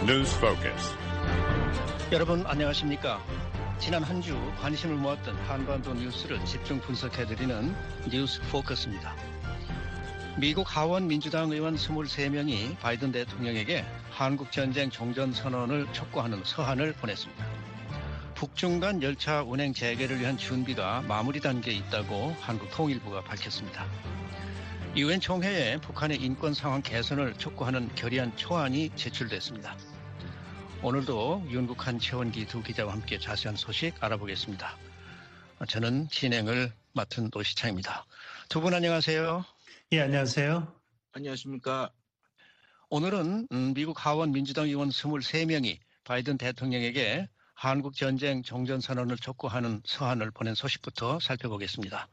News Focus. 여러분 안녕하십니까? 지난 한 주 관심을 모았던 한반도 뉴스를 집중 분석해드리는 뉴스 포커스입니다. 미국 하원 민주당 의원 23명이 바이든 대통령에게 한국전쟁 종전선언을 촉구하는 서한을 보냈습니다. 북중 간 열차 운행 재개를 위한 준비가 마무리 단계에 있다고 한국통일부가 밝혔습니다. 유엔 총회에 북한의 인권 상황 개선을 촉구하는 결의안 초안이 제출됐습니다. 오늘도 윤국한, 최원기 두 기자와 함께 자세한 소식 알아보겠습니다. 저는 진행을 맡은 노시창입니다. 두 분 안녕하세요. 예, 안녕하세요. 안녕하십니까. 오늘은 미국 하원 민주당 의원 23명이 바이든 대통령에게 한국전쟁 종전선언을 촉구하는 서한을 보낸 소식부터 살펴보겠습니다.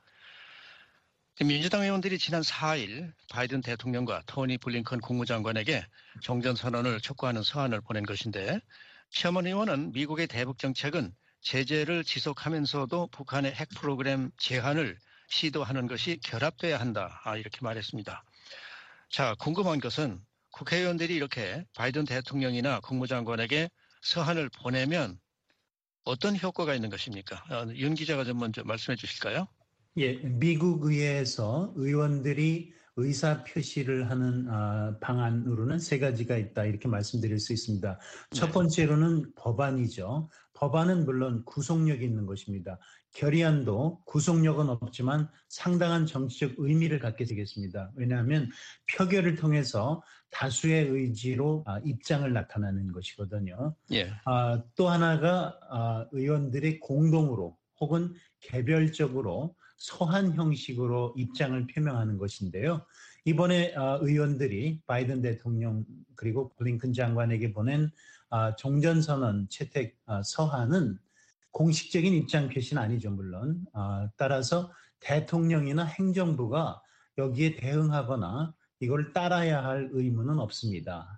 민주당 의원들이 지난 4일 바이든 대통령과 토니 블링컨 국무장관에게 종전선언을 촉구하는 서한을 보낸 것인데, 최먼 의원은 미국의 대북 정책은 제재를 지속하면서도 북한의 핵 프로그램 제한을 시도하는 것이 결합돼야 한다, 이렇게 말했습니다. 자, 궁금한 것은 국회의원들이 이렇게 바이든 대통령이나 국무장관에게 서한을 보내면 어떤 효과가 있는 것입니까? 윤 기자가 좀 먼저 말씀해 주실까요? 예, 미국 의회에서 의원들이 의사 표시를 하는 방안으로는 세 가지가 있다, 이렇게 말씀드릴 수 있습니다. 첫 번째로는 법안이죠. 법안은 물론 구속력이 있는 것입니다. 결의안도 구속력은 없지만 상당한 정치적 의미를 갖게 되겠습니다. 왜냐하면 표결을 통해서 다수의 의지로 입장을 나타내는 것이거든요. 예. 또 하나가 의원들이 공동으로 혹은 개별적으로 서한 형식으로 입장을 표명하는 것인데요. 이번에 의원들이 바이든 대통령 그리고 블링컨 장관에게 보낸 종전선언 채택 서한은 공식적인 입장 표시는 아니죠, 물론. 따라서 대통령이나 행정부가 여기에 대응하거나 이걸 따라야 할 의무는 없습니다.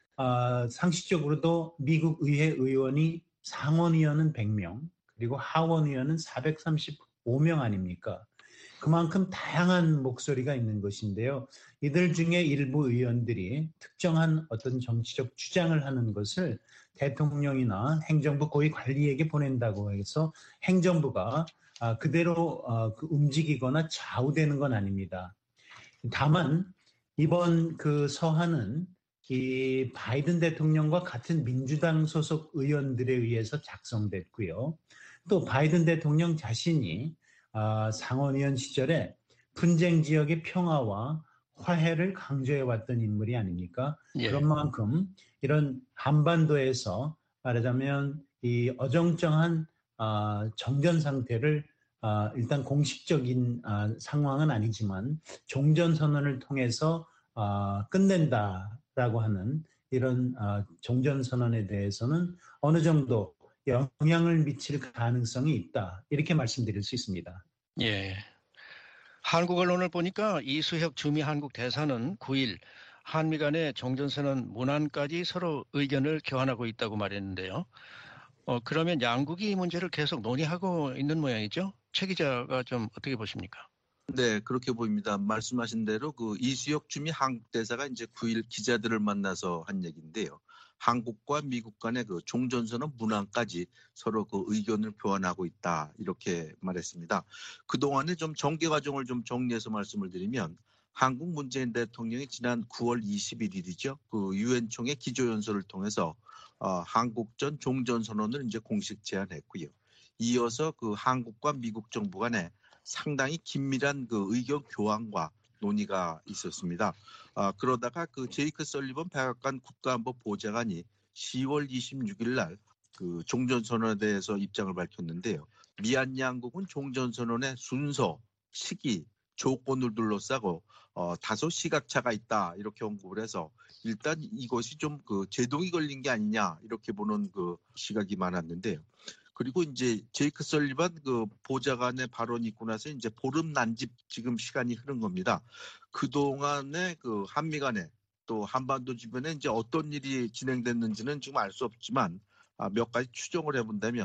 상식적으로도 미국 의회 의원이 상원의원은 100명, 그리고 하원의원은 435명 아닙니까? 그만큼 다양한 목소리가 있는 것인데요. 이들 중에 일부 의원들이 특정한 어떤 정치적 주장을 하는 것을 대통령이나 행정부 고위 관리에게 보낸다고 해서 행정부가 그대로 움직이거나 좌우되는 건 아닙니다. 다만 이번 그 서한은 이 바이든 대통령과 같은 민주당 소속 의원들에 의해서 작성됐고요. 또 바이든 대통령 자신이 상원의원 시절에 분쟁 지역의 평화와 화해를 강조해왔던 인물이 아닙니까? 예. 그런 만큼 이런 한반도에서 말하자면 이 어정쩡한 정전 상태를 일단 공식적인 상황은 아니지만 종전선언을 통해서 끝낸다라고 하는 이런 종전선언에 대해서는 어느 정도 영향을 미칠 가능성이 있다, 이렇게 말씀드릴 수 있습니다. 예. 한국 언론을 보니까 이수혁 주미 한국 대사는 9일 한미 간의 종전선언 문안까지 서로 의견을 교환하고 있다고 말했는데요. 그러면 양국이 이 문제를 계속 논의하고 있는 모양이죠? 최 기자가 좀 어떻게 보십니까? 네, 그렇게 보입니다. 말씀하신 대로 그 이수혁 주미 한국 대사가 이제 9일 기자들을 만나서 한 얘기인데요. 한국과 미국 간의 그 종전선언 문안까지 서로 그 의견을 교환하고 있다, 이렇게 말했습니다. 그동안에 좀 전개 과정을 좀 정리해서 말씀을 드리면, 한국 문재인 대통령이 지난 9월 21일이죠. 그 유엔 총회 기조연설을 통해서 한국전 종전선언을 이제 공식 제안했고요. 이어서 그 한국과 미국 정부 간에 상당히 긴밀한 그 의견 교환과 논의가 있었습니다. 그러다가 그 제이크 설리번 백악관 국가안보 보좌관이 10월 26일 날 그 종전선언에 대해서 입장을 밝혔는데요. 미얀 양국은 종전선언의 순서, 시기, 조건을 둘러싸고 다소 시각차가 있다, 이렇게 언급을 해서 일단 이것이 좀 그 제동이 걸린 게 아니냐, 이렇게 보는 그 시각이 많았는데요. 그리고 이제 제이크 설리번 그 보좌관의 발언이 있고 나서 이제 보름 난집 지금 시간이 흐른 겁니다. 그동안에 그 한미 간에 또 한반도 주변에 이제 어떤 일이 진행됐는지는 지금 알 수 없지만 몇 가지 추정을 해본다면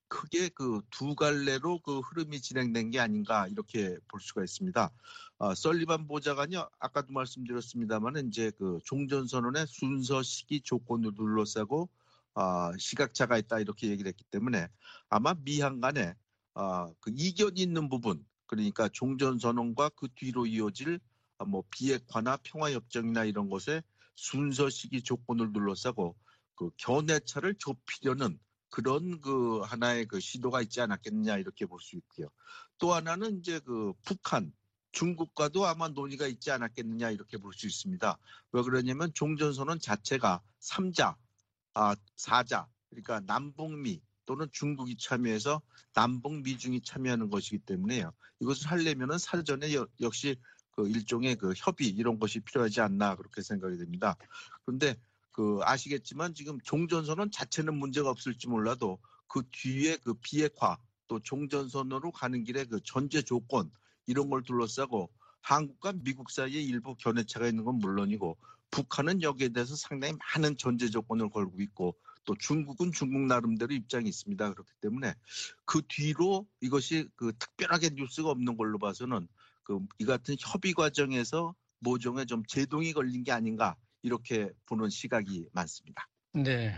크게 그 두 갈래로 그 흐름이 진행된 게 아닌가 이렇게 볼 수가 있습니다. 설리반 보좌관이 아까도 말씀드렸습니다만 이제 그 종전선언의 순서 시기 조건을 둘러싸고 시각차가 있다 이렇게 얘기를 했기 때문에 아마 미한 간에 그 이견이 있는 부분 그러니까 종전선언과 그 뒤로 이어질 뭐 비핵화나 평화협정이나 이런 것에 순서 시기 조건을 둘러싸고 그 견해차를 좁히려는 그런 그 하나의 그 시도가 있지 않았겠느냐 이렇게 볼 수 있고요. 또 하나는 이제 그 북한, 중국과도 아마 논의가 있지 않았겠느냐 이렇게 볼 수 있습니다. 왜 그러냐면 종전선언 자체가 3자, 4자, 그러니까 남북미 또는 중국이 참여해서 남북 미중이 참여하는 것이기 때문에요. 이것을 하려면은 사전에 역시 그 일종의 그 협의 이런 것이 필요하지 않나 그렇게 생각이 됩니다. 그런데 그 아시겠지만 지금 종전선언 자체는 문제가 없을지 몰라도 그 뒤에 그 비핵화 또 종전선언으로 가는 길에 그 전제 조건 이런 걸 둘러싸고 한국과 미국 사이에 일부 견해차가 있는 건 물론이고 북한은 여기에 대해서 상당히 많은 전제 조건을 걸고 있고 또 중국은 중국 나름대로 입장이 있습니다. 그렇기 때문에 그 뒤로 이것이 그 특별하게 뉴스가 없는 걸로 봐서는 그 이 같은 협의 과정에서 모종의 좀 제동이 걸린 게 아닌가 이렇게 보는 시각이 많습니다. 네.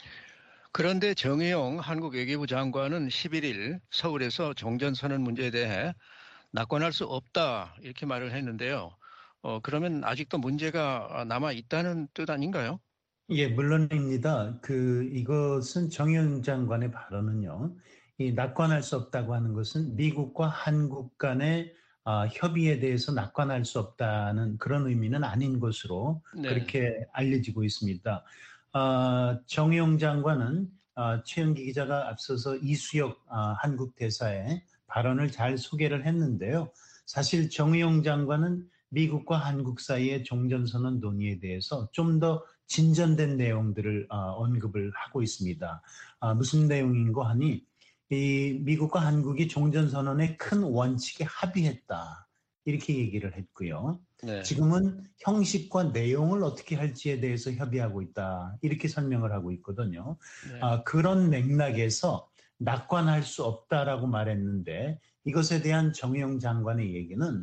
그런데 정의용 한국 외교부 장관은 11일 서울에서 종전선언 문제에 대해 낙관할 수 없다 이렇게 말을 했는데요. 그러면 아직도 문제가 남아 있다는 뜻 아닌가요? 예, 물론입니다. 이것은 정의용 장관의 발언은요, 이 낙관할 수 없다고 하는 것은 미국과 한국 간의 협의에 대해서 낙관할 수 없다는 그런 의미는 아닌 것으로 네. 그렇게 알려지고 있습니다. 정의용 장관은 최영기 기자가 앞서서 이수혁 한국 대사의 발언을 잘 소개를 했는데요. 사실 정의용 장관은 미국과 한국 사이의 종전선언 논의에 대해서 좀 더 진전된 내용들을 언급을 하고 있습니다. 무슨 내용인고 하니 이 미국과 한국이 종전선언의 큰 원칙에 합의했다. 이렇게 얘기를 했고요. 네. 지금은 형식과 내용을 어떻게 할지에 대해서 협의하고 있다. 이렇게 설명을 하고 있거든요. 네. 그런 맥락에서 낙관할 수 없다라고 말했는데 이것에 대한 정의용 장관의 얘기는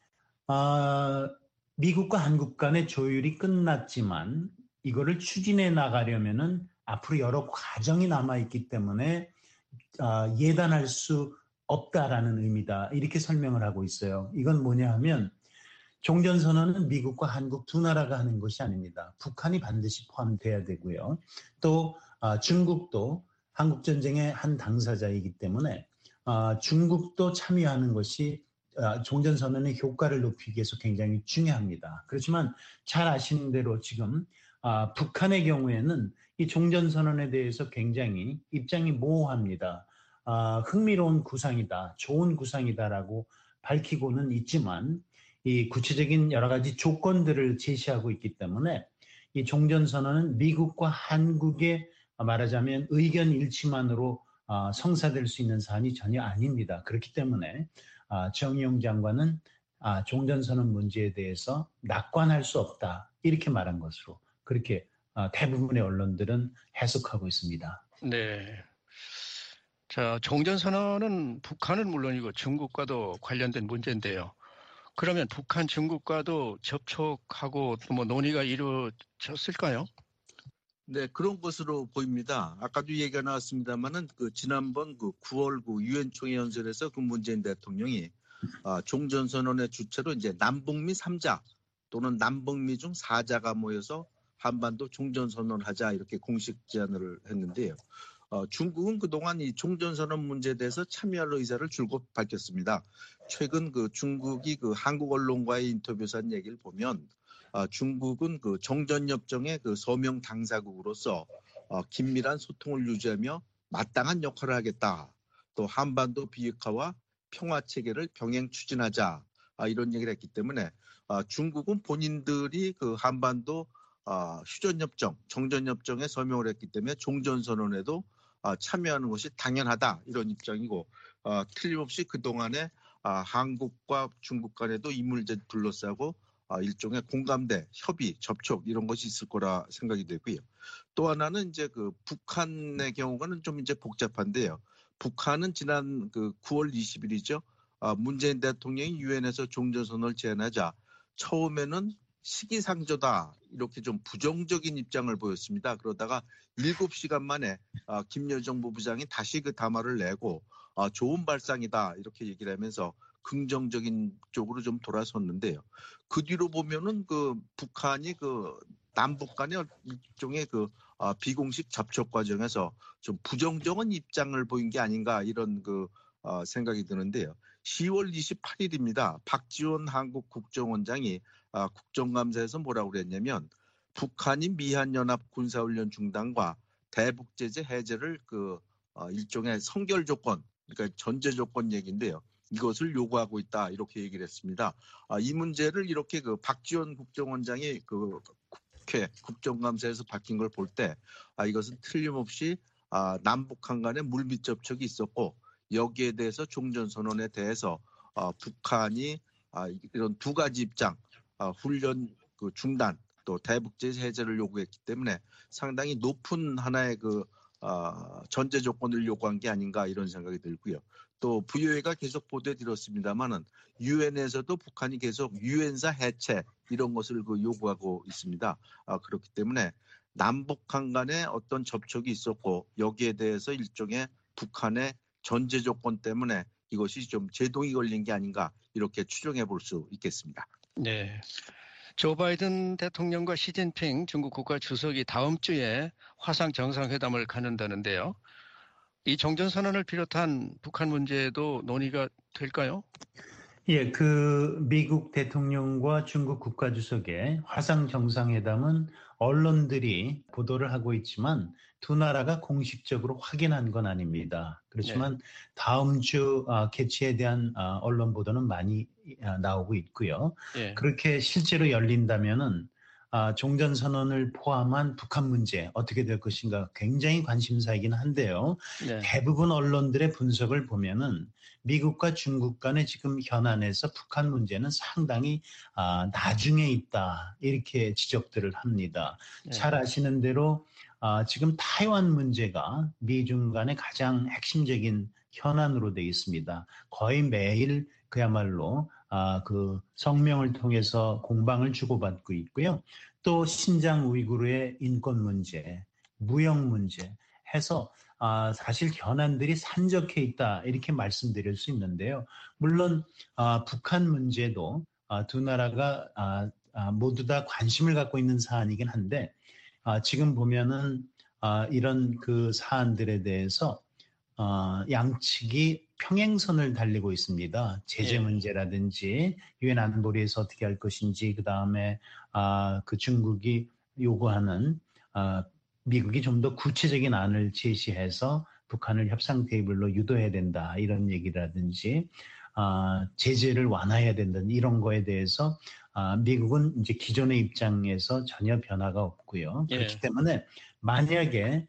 미국과 한국 간의 조율이 끝났지만 이거를 추진해 나가려면은 앞으로 여러 과정이 남아있기 때문에 예단할 수 없다라는 의미다. 이렇게 설명을 하고 있어요. 이건 뭐냐 하면 종전선언은 미국과 한국 두 나라가 하는 것이 아닙니다. 북한이 반드시 포함돼야 되고요. 또 중국도 한국전쟁의 한 당사자이기 때문에 중국도 참여하는 것이 종전선언의 효과를 높이기 위해서 굉장히 중요합니다. 그렇지만 잘 아시는 대로 지금 북한의 경우에는 이 종전선언에 대해서 굉장히 입장이 모호합니다. 흥미로운 구상이다, 좋은 구상이다라고 밝히고는 있지만 이 구체적인 여러 가지 조건들을 제시하고 있기 때문에 이 종전선언은 미국과 한국의 말하자면 의견 일치만으로 성사될 수 있는 사안이 전혀 아닙니다. 그렇기 때문에 정의용 장관은 종전선언 문제에 대해서 낙관할 수 없다 이렇게 말한 것으로 그렇게 대부분의 언론들은 해석하고 있습니다. 네. 자, 종전선언은 북한은 물론이고 중국과도 관련된 문제인데요. 그러면 북한, 중국과도 접촉하고 또 뭐 논의가 이루어졌을까요? 네, 그런 것으로 보입니다. 아까도 얘기가 나왔습니다만은 그 지난번 그 9월 그 유엔 총회 연설에서 그 문재인 대통령이 종전선언의 주체로 이제 남북미 3자 또는 남북미 중 4자가 모여서 한반도 종전선언하자 이렇게 공식 제안을 했는데요. 중국은 그동안 이 종전선언 문제에 대해서 참여할 의사를 줄곧 밝혔습니다. 최근 그 중국이 그 한국 언론과의 인터뷰에서 한 얘기를 보면 중국은 그 정전협정의 그 서명 당사국으로서 긴밀한 소통을 유지하며 마땅한 역할을 하겠다. 또 한반도 비핵화와 평화 체계를 병행 추진하자. 이런 얘기를 했기 때문에 중국은 본인들이 그 한반도 휴전협정, 정전협정에 서명을 했기 때문에 종전선언에도 참여하는 것이 당연하다 이런 입장이고 틀림없이 그동안에 한국과 중국 간에도 이 문제를 둘러싸고 일종의 공감대, 협의, 접촉 이런 것이 있을 거라 생각이 되고요. 또 하나는 이제 그 북한의 경우는 좀 이제 복잡한데요. 북한은 지난 그 9월 20일이죠. 문재인 대통령이 유엔에서 종전선언을 제안하자 처음에는 시기상조다 이렇게 좀 부정적인 입장을 보였습니다. 그러다가 7시간 만에 김여정 부부장이 다시 그 담화를 내고 좋은 발상이다 이렇게 얘기를 하면서 긍정적인 쪽으로 좀 돌아섰는데요. 그 뒤로 보면은 그 북한이 그 남북 간의 일종의 그 비공식 접촉 과정에서 좀 부정적인 입장을 보인 게 아닌가 이런 그 생각이 드는데요. 10월 28일입니다. 박지원 한국 국정원장이 국정감사에서 뭐라고 그랬냐면 북한이 미한연합 군사훈련 중단과 대북 제재 해제를 그 일종의 선결 조건, 그러니까 전제 조건 얘기인데요. 이것을 요구하고 있다 이렇게 얘기를 했습니다. 이 문제를 이렇게 그 박지원 국정원장이 그 국회 국정감사에서 밝힌 걸 볼 때 이것은 틀림없이 남북한 간의 물밑 접촉이 있었고 여기에 대해서 종전선언에 대해서 북한이 이런 두 가지 입장, 훈련 그 중단 또 대북제재 해제를 요구했기 때문에 상당히 높은 하나의 그 전제 조건을 요구한 게 아닌가 이런 생각이 들고요. 또 VOA가 계속 보도해드렸습니다만은 유엔에서도 북한이 계속 유엔사 해체 이런 것을 그 요구하고 있습니다. 그렇기 때문에 남북한 간의 어떤 접촉이 있었고 여기에 대해서 일종의 북한의 전제 조건 때문에 이것이 좀 제동이 걸린 게 아닌가 이렇게 추정해 볼 수 있겠습니다. 네. 조 바이든 대통령과 시진핑 중국 국가 주석이 다음 주에 화상 정상회담을 갖는다는데요. 이 종전선언을 비롯한 북한 문제도 논의가 될까요? 예, 그 미국 대통령과 중국 국가주석의 화상 정상회담은 언론들이 보도를 하고 있지만 두 나라가 공식적으로 확인한 건 아닙니다. 그렇지만 다음 주 개최에 대한 언론 보도는 많이 나오고 있고요. 예. 그렇게 실제로 열린다면은 종전선언을 포함한 북한 문제 어떻게 될 것인가 굉장히 관심사이긴 한데요. 네. 대부분 언론들의 분석을 보면은 미국과 중국 간의 지금 현안에서 북한 문제는 상당히 나중에 있다 이렇게 지적들을 합니다. 네. 잘 아시는 대로 지금 타이완 문제가 미중 간의 가장 핵심적인 현안으로 되어 있습니다. 거의 매일 그야말로 그 성명을 통해서 공방을 주고받고 있고요. 또 신장 우이구르의 인권 문제, 무역 문제 해서 사실 현안들이 산적해 있다 이렇게 말씀드릴 수 있는데요. 물론 북한 문제도 두 나라가 모두 다 관심을 갖고 있는 사안이긴 한데 지금 보면은 이런 그 사안들에 대해서 양측이 평행선을 달리고 있습니다. 제재 문제라든지 유엔 안보리에서 어떻게 할 것인지 그 다음에 그 중국이 요구하는 미국이 좀 더 구체적인 안을 제시해서 북한을 협상 테이블로 유도해야 된다 이런 얘기라든지 제재를 완화해야 된다 이런 거에 대해서 미국은 이제 기존의 입장에서 전혀 변화가 없고요. 그렇기 때문에 만약에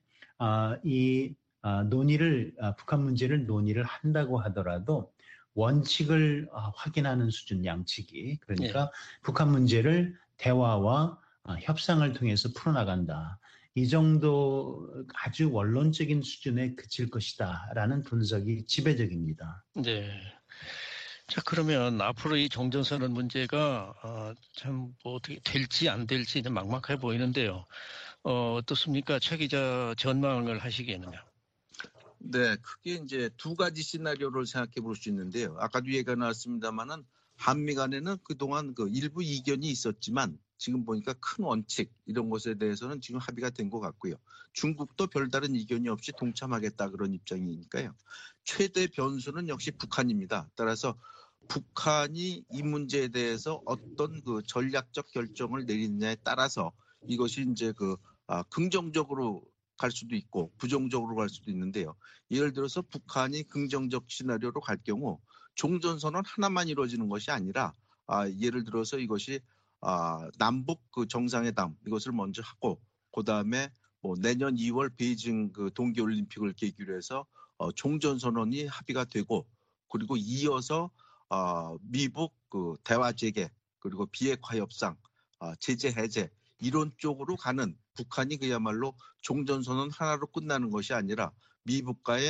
이 논의를 북한 문제를 논의를 한다고 하더라도 원칙을 확인하는 수준 양측이 그러니까 북한 문제를 대화와 협상을 통해서 풀어나간다. 이 정도 아주 원론적인 수준에 그칠 것이다라는 분석이 지배적입니다. 네. 자, 그러면 앞으로 이 종전선언 문제가 참 뭐 어떻게 될지 안 될지 막막해 보이는데요. 어떻습니까? 최 기자 전망을 하시기에는요. 네, 크게 이제 두 가지 시나리오를 생각해 볼 수 있는데요. 아까도 얘기가 나왔습니다만은 한미 간에는 그동안 그 일부 이견이 있었지만 지금 보니까 큰 원칙 이런 것에 대해서는 지금 합의가 된 것 같고요. 중국도 별다른 이견이 없이 동참하겠다 그런 입장이니까요. 최대 변수는 역시 북한입니다. 따라서 북한이 이 문제에 대해서 어떤 그 전략적 결정을 내리느냐에 따라서 이것이 이제 그 긍정적으로 갈 수도 있고 부정적으로 갈 수도 있는데요. 예를 들어서 북한이 긍정적 시나리오로 갈 경우 종전선언 하나만 이루어지는 것이 아니라 예를 들어서 이것이 남북 그 정상회담 이것을 먼저 하고 그다음에 뭐 내년 2월 베이징 그 동계올림픽을 계기로 해서 종전선언이 합의가 되고 그리고 이어서 미북 그 대화 재개 그리고 비핵화 협상 제재 해제 이런 쪽으로 가는 북한이 그야말로 종전선언 하나로 끝나는 것이 아니라 미북과의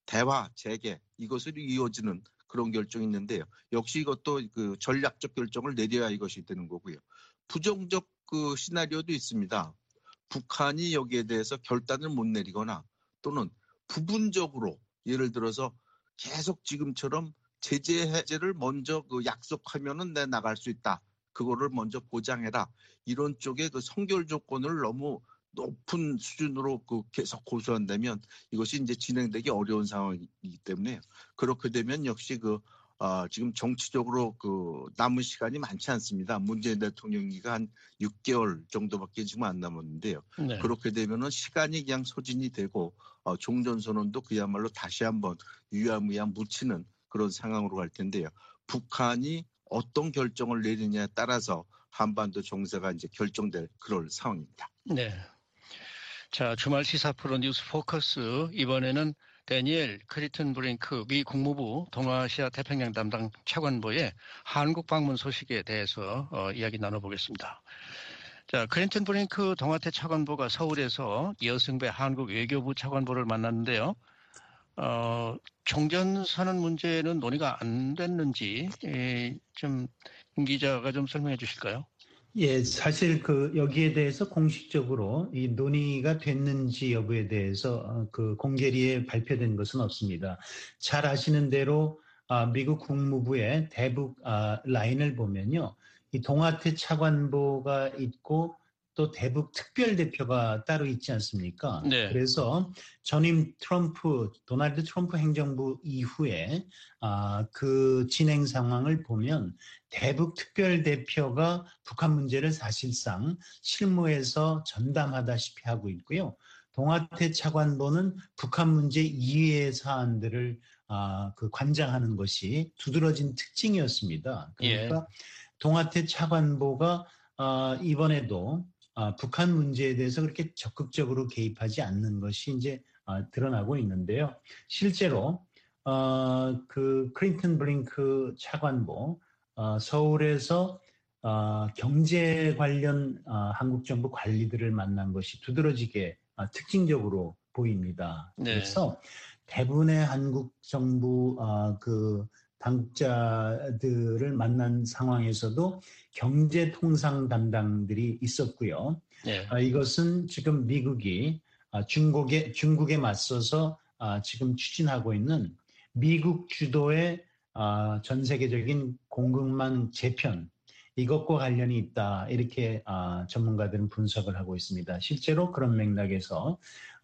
대화, 재개 이것을 이어지는 그런 결정이 있는데요. 역시 이것도 그 전략적 결정을 내려야 이것이 되는 거고요. 부정적 그 시나리오도 있습니다. 북한이 여기에 대해서 결단을 못 내리거나 또는 부분적으로 예를 들어서 계속 지금처럼 제재 해제를 먼저 그 약속하면은 내 나갈 수 있다. 그거를 먼저 보장해라. 이런 쪽의 그 선결 조건을 너무 높은 수준으로 그 계속 고수한다면 이것이 이제 진행되기 어려운 상황이기 때문에 그렇게 되면 역시 지금 정치적으로 그 남은 시간이 많지 않습니다. 문재인 대통령이가 한 6개월 정도밖에 지금 안 남았는데요. 네. 그렇게 되면은 시간이 그냥 소진이 되고 종전선언도 그야말로 다시 한번 유야무야 묻히는 그런 상황으로 갈 텐데요. 북한이 어떤 결정을 내리냐에 따라서 한반도 정세가 이제 결정될 그럴 상황입니다. 네. 자, 주말 시사 프로 뉴스 포커스 이번에는 데니엘 크리튼 브링크 미 국무부 동아시아 태평양 담당 차관보의 한국 방문 소식에 대해서 이야기 나눠보겠습니다. 자, 크리튼 브링크 동아태 차관보가 서울에서 여승배 한국 외교부 차관보를 만났는데요. 종전선언 문제는 논의가 안 됐는지 좀 임 기자가 좀 설명해 주실까요? 예, 사실 여기에 대해서 공식적으로 이 논의가 됐는지 여부에 대해서 그 공개리에 발표된 것은 없습니다. 잘 아시는 대로 미국 국무부의 대북 라인을 보면요. 이 동아태 차관보가 있고 또 대북 특별대표가 따로 있지 않습니까? 네. 그래서 전임 도널드 트럼프 행정부 이후에 그 진행 상황을 보면 대북 특별대표가 북한 문제를 사실상 실무에서 전담하다시피 하고 있고요. 동아태 차관보는 북한 문제 이외의 사안들을 관장하는 것이 두드러진 특징이었습니다. 그러니까 동아태 차관보가 이번에도 북한 문제에 대해서 그렇게 적극적으로 개입하지 않는 것이 이제 드러나고 있는데요. 실제로 그 클린턴 브링크 차관보 서울에서 경제 관련 한국 정부 관리들을 만난 것이 두드러지게 특징적으로 보입니다. 네. 그래서 대부분의 한국 정부 그 당국자들을 만난 상황에서도 경제 통상 담당들이 있었고요. 네. 이것은 지금 미국이 중국에 맞서서 지금 추진하고 있는 미국 주도의 전 세계적인 공급망 재편 이것과 관련이 있다 이렇게 전문가들은 분석을 하고 있습니다. 실제로 그런 맥락에서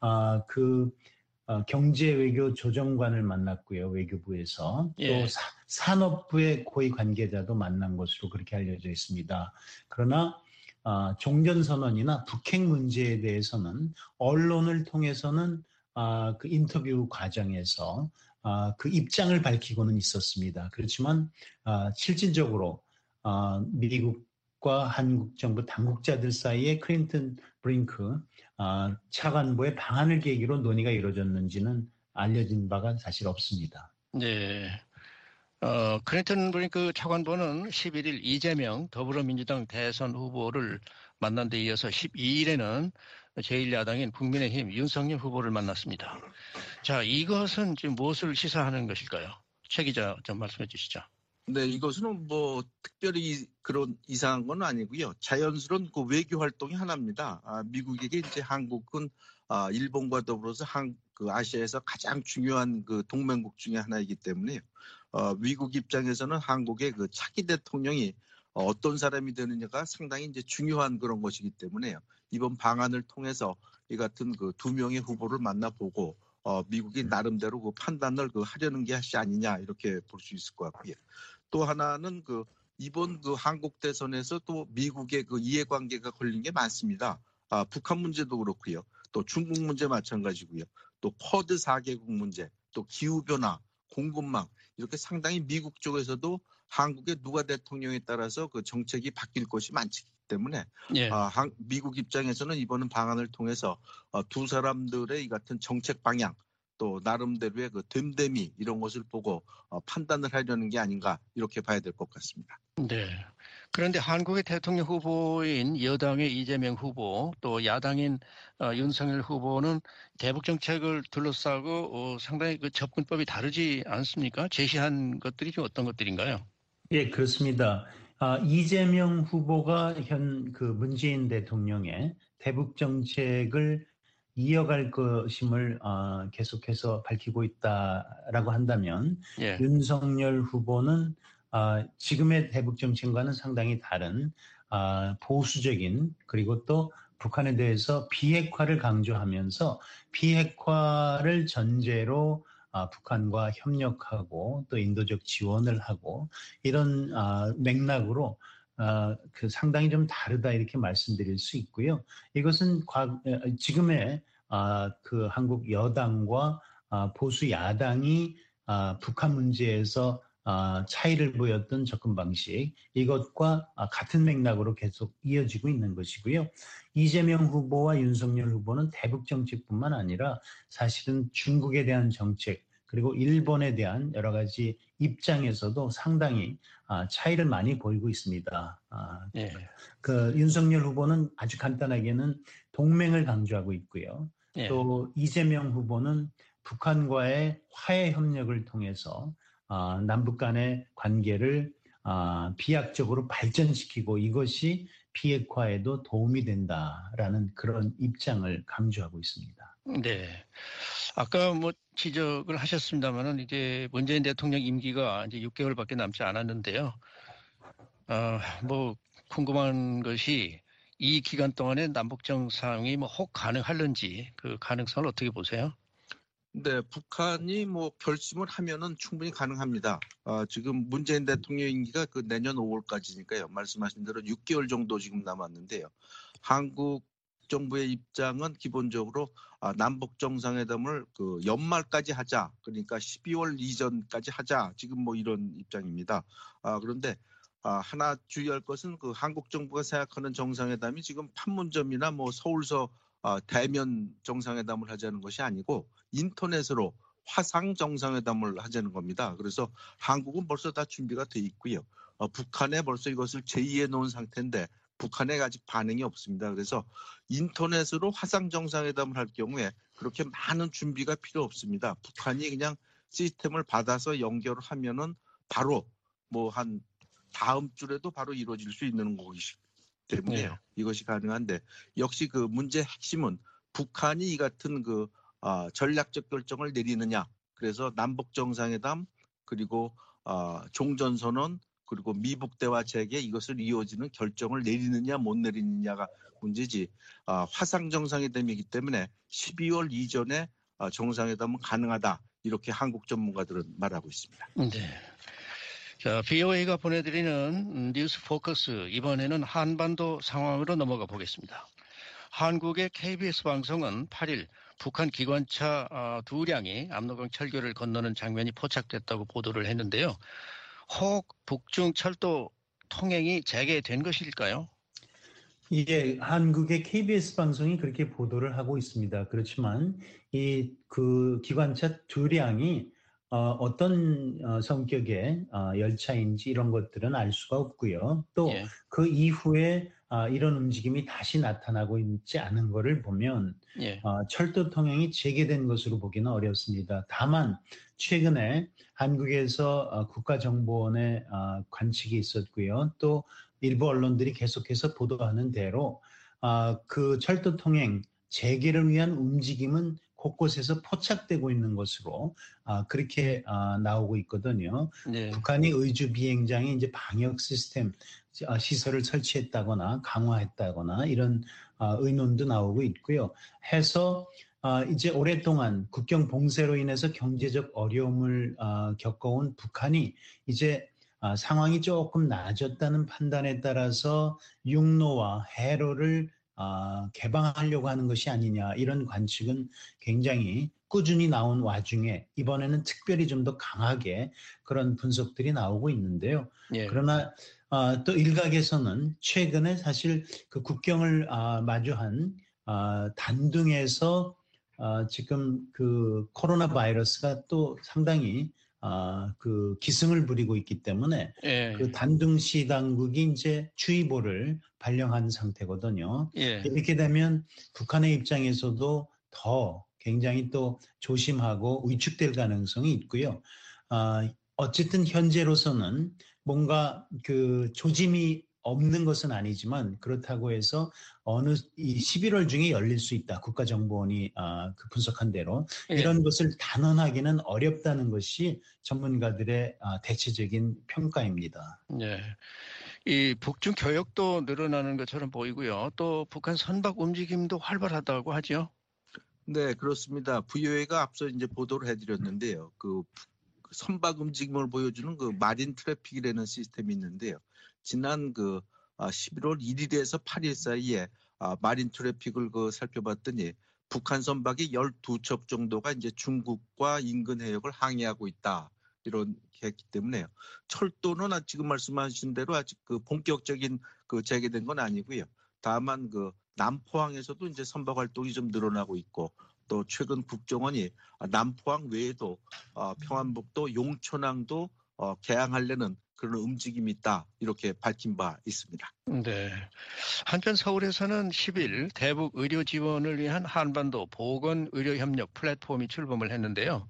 경제 외교 조정관을 만났고요. 외교부에서 또 산업부의 고위 관계자도 만난 것으로 그렇게 알려져 있습니다. 그러나 종전선언이나 북핵 문제에 대해서는 언론을 통해서는 그 인터뷰 과정에서 그 입장을 밝히고는 있었습니다. 그렇지만 실질적으로 미국과 한국 정부 당국자들 사이에 클린턴 브링크 차관보의 방한을 계기로 논의가 이루어졌는지는 알려진 바가 사실 없습니다. 네. 클린턴 브링크 차관보는 11일 이재명 더불어민주당 대선 후보를 만난 데 이어서 12일에는 제1야당인 국민의힘 윤석열 후보를 만났습니다. 자, 이것은 지금 무엇을 시사하는 것일까요? 최 기자 좀 말씀해 주시죠. 네, 이것은 뭐 특별히 그런 이상한 건 아니고요. 자연스러운 그 외교 활동이 하나입니다. 미국에게 이제 한국은 일본과 더불어서 그 아시아에서 가장 중요한 그 동맹국 중에 하나이기 때문에 미국 입장에서는 한국의 그 차기 대통령이 어떤 사람이 되느냐가 상당히 이제 중요한 그런 것이기 때문에요. 이번 방안을 통해서 이 같은 그 두 명의 후보를 만나보고 미국이 나름대로 그 판단을 하려는 것이 아니냐 이렇게 볼 수 있을 것 같고요. 또 하나는 이번 한국 대선에서 또 미국의 그 이해관계가 걸린 게 많습니다. 북한 문제도 그렇고요. 또 중국 문제 마찬가지고요. 또 쿼드 4개국 문제, 또 기후변화, 공급망 이렇게 상당히 미국 쪽에서도 한국의 누가 대통령에 따라서 그 정책이 바뀔 것이 많기 때문에 미국 입장에서는 이번 방안을 통해서 두 사람들의 이 같은 정책 방향 또 나름대로의 그 됨됨이 이런 것을 보고 판단을 하려는 게 아닌가 이렇게 봐야 될 것 같습니다. 네. 그런데 한국의 대통령 후보인 여당의 이재명 후보 또 야당인 윤석열 후보는 대북 정책을 둘러싸고 상당히 그 접근법이 다르지 않습니까? 제시한 것들이 좀 어떤 것들인가요? 예, 그렇습니다. 이재명 후보가 현 그 문재인 대통령의 대북 정책을 이어갈 것임을 계속해서 밝히고 있다라고 한다면 예, 윤석열 후보는 지금의 대북 정책과는 상당히 다른 보수적인 그리고 또 북한에 대해서 비핵화를 강조하면서 비핵화를 전제로 북한과 협력하고 또 인도적 지원을 하고 이런 맥락으로 그 상당히 좀 다르다 이렇게 말씀드릴 수 있고요. 이것은 지금의 그 한국 여당과 보수 야당이 북한 문제에서 차이를 보였던 접근 방식 이것과 같은 맥락으로 계속 이어지고 있는 것이고요. 이재명 후보와 윤석열 후보는 대북 정책뿐만 아니라 사실은 중국에 대한 정책 그리고 일본에 대한 여러 가지 입장에서도 상당히 차이를 많이 보이고 있습니다. 예, 그 윤석열 후보는 아주 간단하게는 동맹을 강조하고 있고요. 예. 또 이재명 후보는 북한과의 화해 협력을 통해서 남북 간의 관계를 비약적으로 발전시키고 이것이 비핵화에도 도움이 된다라는 그런 입장을 강조하고 있습니다. 네. 아까 뭐 지적을 하셨습니다만은 이제 문재인 대통령 임기가 이제 6개월밖에 남지 않았는데요. 뭐 궁금한 것이 이 기간 동안에 남북 정상이 뭐 혹 가능할는지 그 가능성을 어떻게 보세요? 네, 북한이 뭐 결심을 하면은 충분히 가능합니다. 지금 문재인 대통령 임기가 그 내년 5월까지니까요. 말씀하신 대로 6개월 정도 지금 남았는데요. 한국 정부의 입장은 기본적으로 남북 정상회담을 그 연말까지 하자. 그러니까 12월 이전까지 하자. 지금 뭐 이런 입장입니다. 그런데 하나 주의할 것은 그 한국 정부가 생각하는 정상회담이 지금 판문점이나 뭐 서울서 대면 정상회담을 하자는 것이 아니고 인터넷으로 화상 정상회담을 하자는 겁니다. 그래서 한국은 벌써 다 준비가 돼 있고요. 북한에 벌써 이것을 제의해 놓은 상태인데 북한에 아직 반응이 없습니다. 그래서 인터넷으로 화상 정상회담을 할 경우에 그렇게 많은 준비가 필요 없습니다. 북한이 그냥 시스템을 받아서 연결을 하면은 바로 뭐 한 다음 주에도 바로 이루어질 수 있는 것이기 때문에요. 네. 이것이 가능한데 역시 그 문제의 핵심은 북한이 이 같은 그 전략적 결정을 내리느냐. 그래서 남북 정상회담 그리고 종전선언 그리고 미북 대화 재개 이것을 이어지는 결정을 내리느냐 못 내리느냐가 문제지. 화상 정상회담이기 때문에 12월 이전에 정상회담은 가능하다. 이렇게 한국 전문가들은 말하고 있습니다. 네. 자, BOA가 보내드리는 뉴스 포커스 이번에는 한반도 상황으로 넘어가 보겠습니다. 한국의 KBS 방송은 8일 북한 기관차 2량이 압록강 철교를 건너는 장면이 포착됐다고 보도를 했는데요. 혹 북중 철도 통행이 재개된 것일까요? 이게 한국의 KBS 방송이 그렇게 보도를 하고 있습니다. 그렇지만 이 그 기관차 두량이 어떤 성격의 열차인지 이런 것들은 알 수가 없고요. 또 예, 그 이후에 이런 움직임이 다시 나타나고 있지 않은 것을 보면 예, 철도 통행이 재개된 것으로 보기는 어렵습니다. 다만 최근에 한국에서 국가정보원의 관측이 있었고요. 또 일부 언론들이 계속해서 보도하는 대로 그 철도 통행 재개를 위한 움직임은 곳곳에서 포착되고 있는 것으로 그렇게 나오고 있거든요. 네, 북한이 의주 비행장에 이제 방역 시스템 시설을 설치했다거나 강화했다거나 이런 의논도 나오고 있고요. 해서 이제 오랫동안 국경 봉쇄로 인해서 경제적 어려움을 겪어온 북한이 이제 상황이 조금 나아졌다는 판단에 따라서 육로와 해로를 개방하려고 하는 것이 아니냐 이런 관측은 굉장히 꾸준히 나온 와중에 이번에는 특별히 좀 더 강하게 그런 분석들이 나오고 있는데요. 예, 그러나 또 일각에서는 최근에 사실 그 국경을 마주한 단둥에서 지금 그 코로나 바이러스가 또 상당히 그 기승을 부리고 있기 때문에 예, 그 단둥시 당국이 이제 주의보를 발령한 상태거든요. 예, 이렇게 되면 북한의 입장에서도 더 굉장히 또 조심하고 위축될 가능성이 있고요. 어쨌든 현재로서는 뭔가 그 조짐이 없는 것은 아니지만 그렇다고 해서 어느 이 11월 중에 열릴 수 있다. 국가정보원이 그 분석한 대로 예, 이런 것을 단언하기는 어렵다는 것이 전문가들의 대체적인 평가입니다. 예. 이 북중 교역도 늘어나는 것처럼 보이고요. 또 북한 선박 움직임도 활발하다고 하죠. 네, 그렇습니다. VOA가 앞서 이제 보도를 해드렸는데요. 그 선박 움직임을 보여주는 그 마린 트래픽이라는 시스템이 있는데요. 지난 11월 1일에서 8일 사이에 마린 트래픽을 살펴봤더니 북한 선박이 12척 정도가 이제 중국과 인근 해역을 항해하고 있다. 이런 게 했기 때문에요. 철도는 지금 말씀하신 대로 아직 그 본격적인 재개된 건 아니고요. 다만 남포항에서도 이제 선박 활동이 좀 늘어나고 있고 또 최근 국정원이 남포항 외에도 평안북도 용천항도 개항하려는 그런 움직임이 있다 이렇게 밝힌 바 있습니다. 네. 한편 서울에서는 10일 대북 의료 지원을 위한 한반도 보건의료협력 플랫폼이 출범을 했는데요.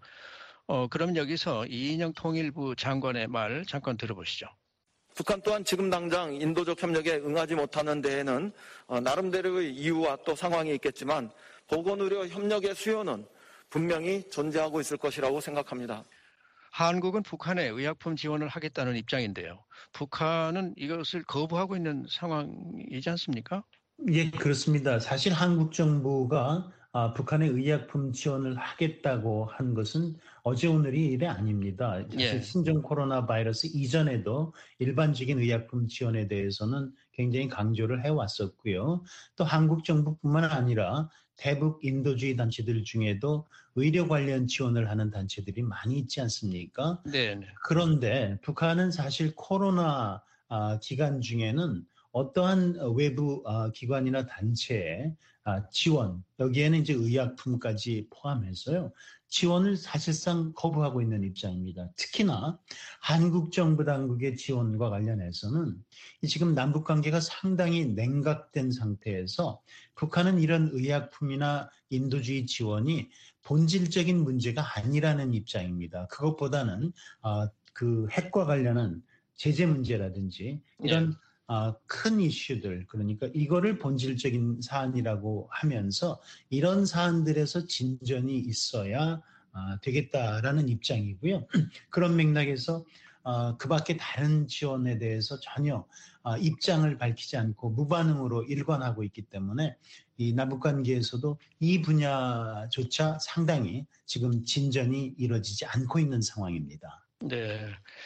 그럼 여기서 이인영 통일부 장관의 말 잠깐 들어보시죠. 북한 또한 지금 당장 인도적 협력에 응하지 못하는 데에는 나름대로의 이유와 또 상황이 있겠지만 보건의료 협력의 수요는 분명히 존재하고 있을 것이라고 생각합니다. 한국은 북한에 의약품 지원을 하겠다는 입장인데요. 북한은 이것을 거부하고 있는 상황이지 않습니까? 예, 그렇습니다. 사실 한국 정부가 북한의 의약품 지원을 하겠다고 한 것은 어제 오늘이 일이 아닙니다. 사실 예, 신종 코로나 바이러스 이전에도 일반적인 의약품 지원에 대해서는 굉장히 강조를 해왔었고요. 또 한국 정부뿐만 아니라 대북 인도주의 단체들 중에도 의료 관련 지원을 하는 단체들이 많이 있지 않습니까? 네, 네. 그런데 북한은 사실 코로나 기간 중에는 어떠한 외부 기관이나 단체의 지원, 여기에는 이제 의약품까지 포함해서요, 지원을 사실상 거부하고 있는 입장입니다. 특히나 한국 정부 당국의 지원과 관련해서는 지금 남북 관계가 상당히 냉각된 상태에서 북한은 이런 의약품이나 인도주의 지원이 본질적인 문제가 아니라는 입장입니다. 그것보다는 그 핵과 관련한 제재 문제라든지 예. 이런 큰 이슈들, 그러니까 이거를 본질적인 사안이라고 하면서 이런 사안들에서 진전이 있어야 되겠다라는 입장이고요. 그런 맥락에서 그 밖에 다른 지원에 대해서 전혀 입장을 밝히지 않고 무반응으로 일관하고 있기 때문에 이 남북관계에서도 이 분야조차 상당히 지금 진전이 이루어지지 않고 있는 상황입니다. 네.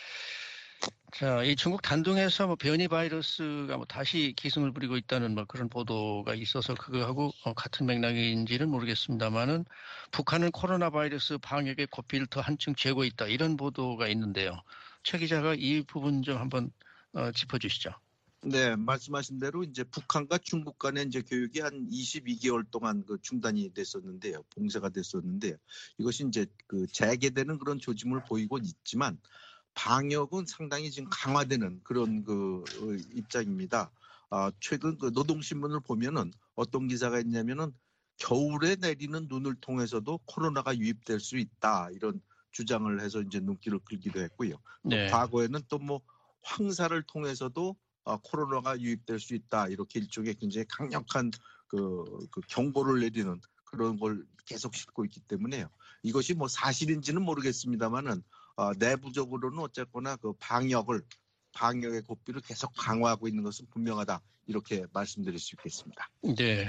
자, 이 중국 단둥에서 변이 바이러스가 다시 기승을 부리고 있다는 그런 보도가 있어서 그거하고 같은 맥락인지는 모르겠습니다만은 북한은 코로나 바이러스 방역에 고삐를 더 한층 쥐고 있다 이런 보도가 있는데요. 최 기자가 이 부분 좀 한번 짚어주시죠. 네, 말씀하신 대로 이제 북한과 중국 간의 이제 교육이 한 22개월 동안 중단이 됐었는데요. 봉쇄가 됐었는데요. 이것이 이제 재개되는 그런 조짐을 보이고 있지만 방역은 상당히 지금 강화되는 그런 입장입니다. 최근 노동신문을 보면은 어떤 기사가 있냐면은 겨울에 내리는 눈을 통해서도 코로나가 유입될 수 있다 이런 주장을 해서 이제 눈길을 끌기도 했고요. 또 네. 과거에는 또 황사를 통해서도 코로나가 유입될 수 있다 이렇게 일종의 굉장히 강력한 경고를 내리는 그런 걸 계속 싣고 있기 때문에요. 이것이 사실인지는 모르겠습니다만은 내부적으로는 어쨌거나 방역의 고삐를 계속 강화하고 있는 것은 분명하다 이렇게 말씀드릴 수 있겠습니다. 네.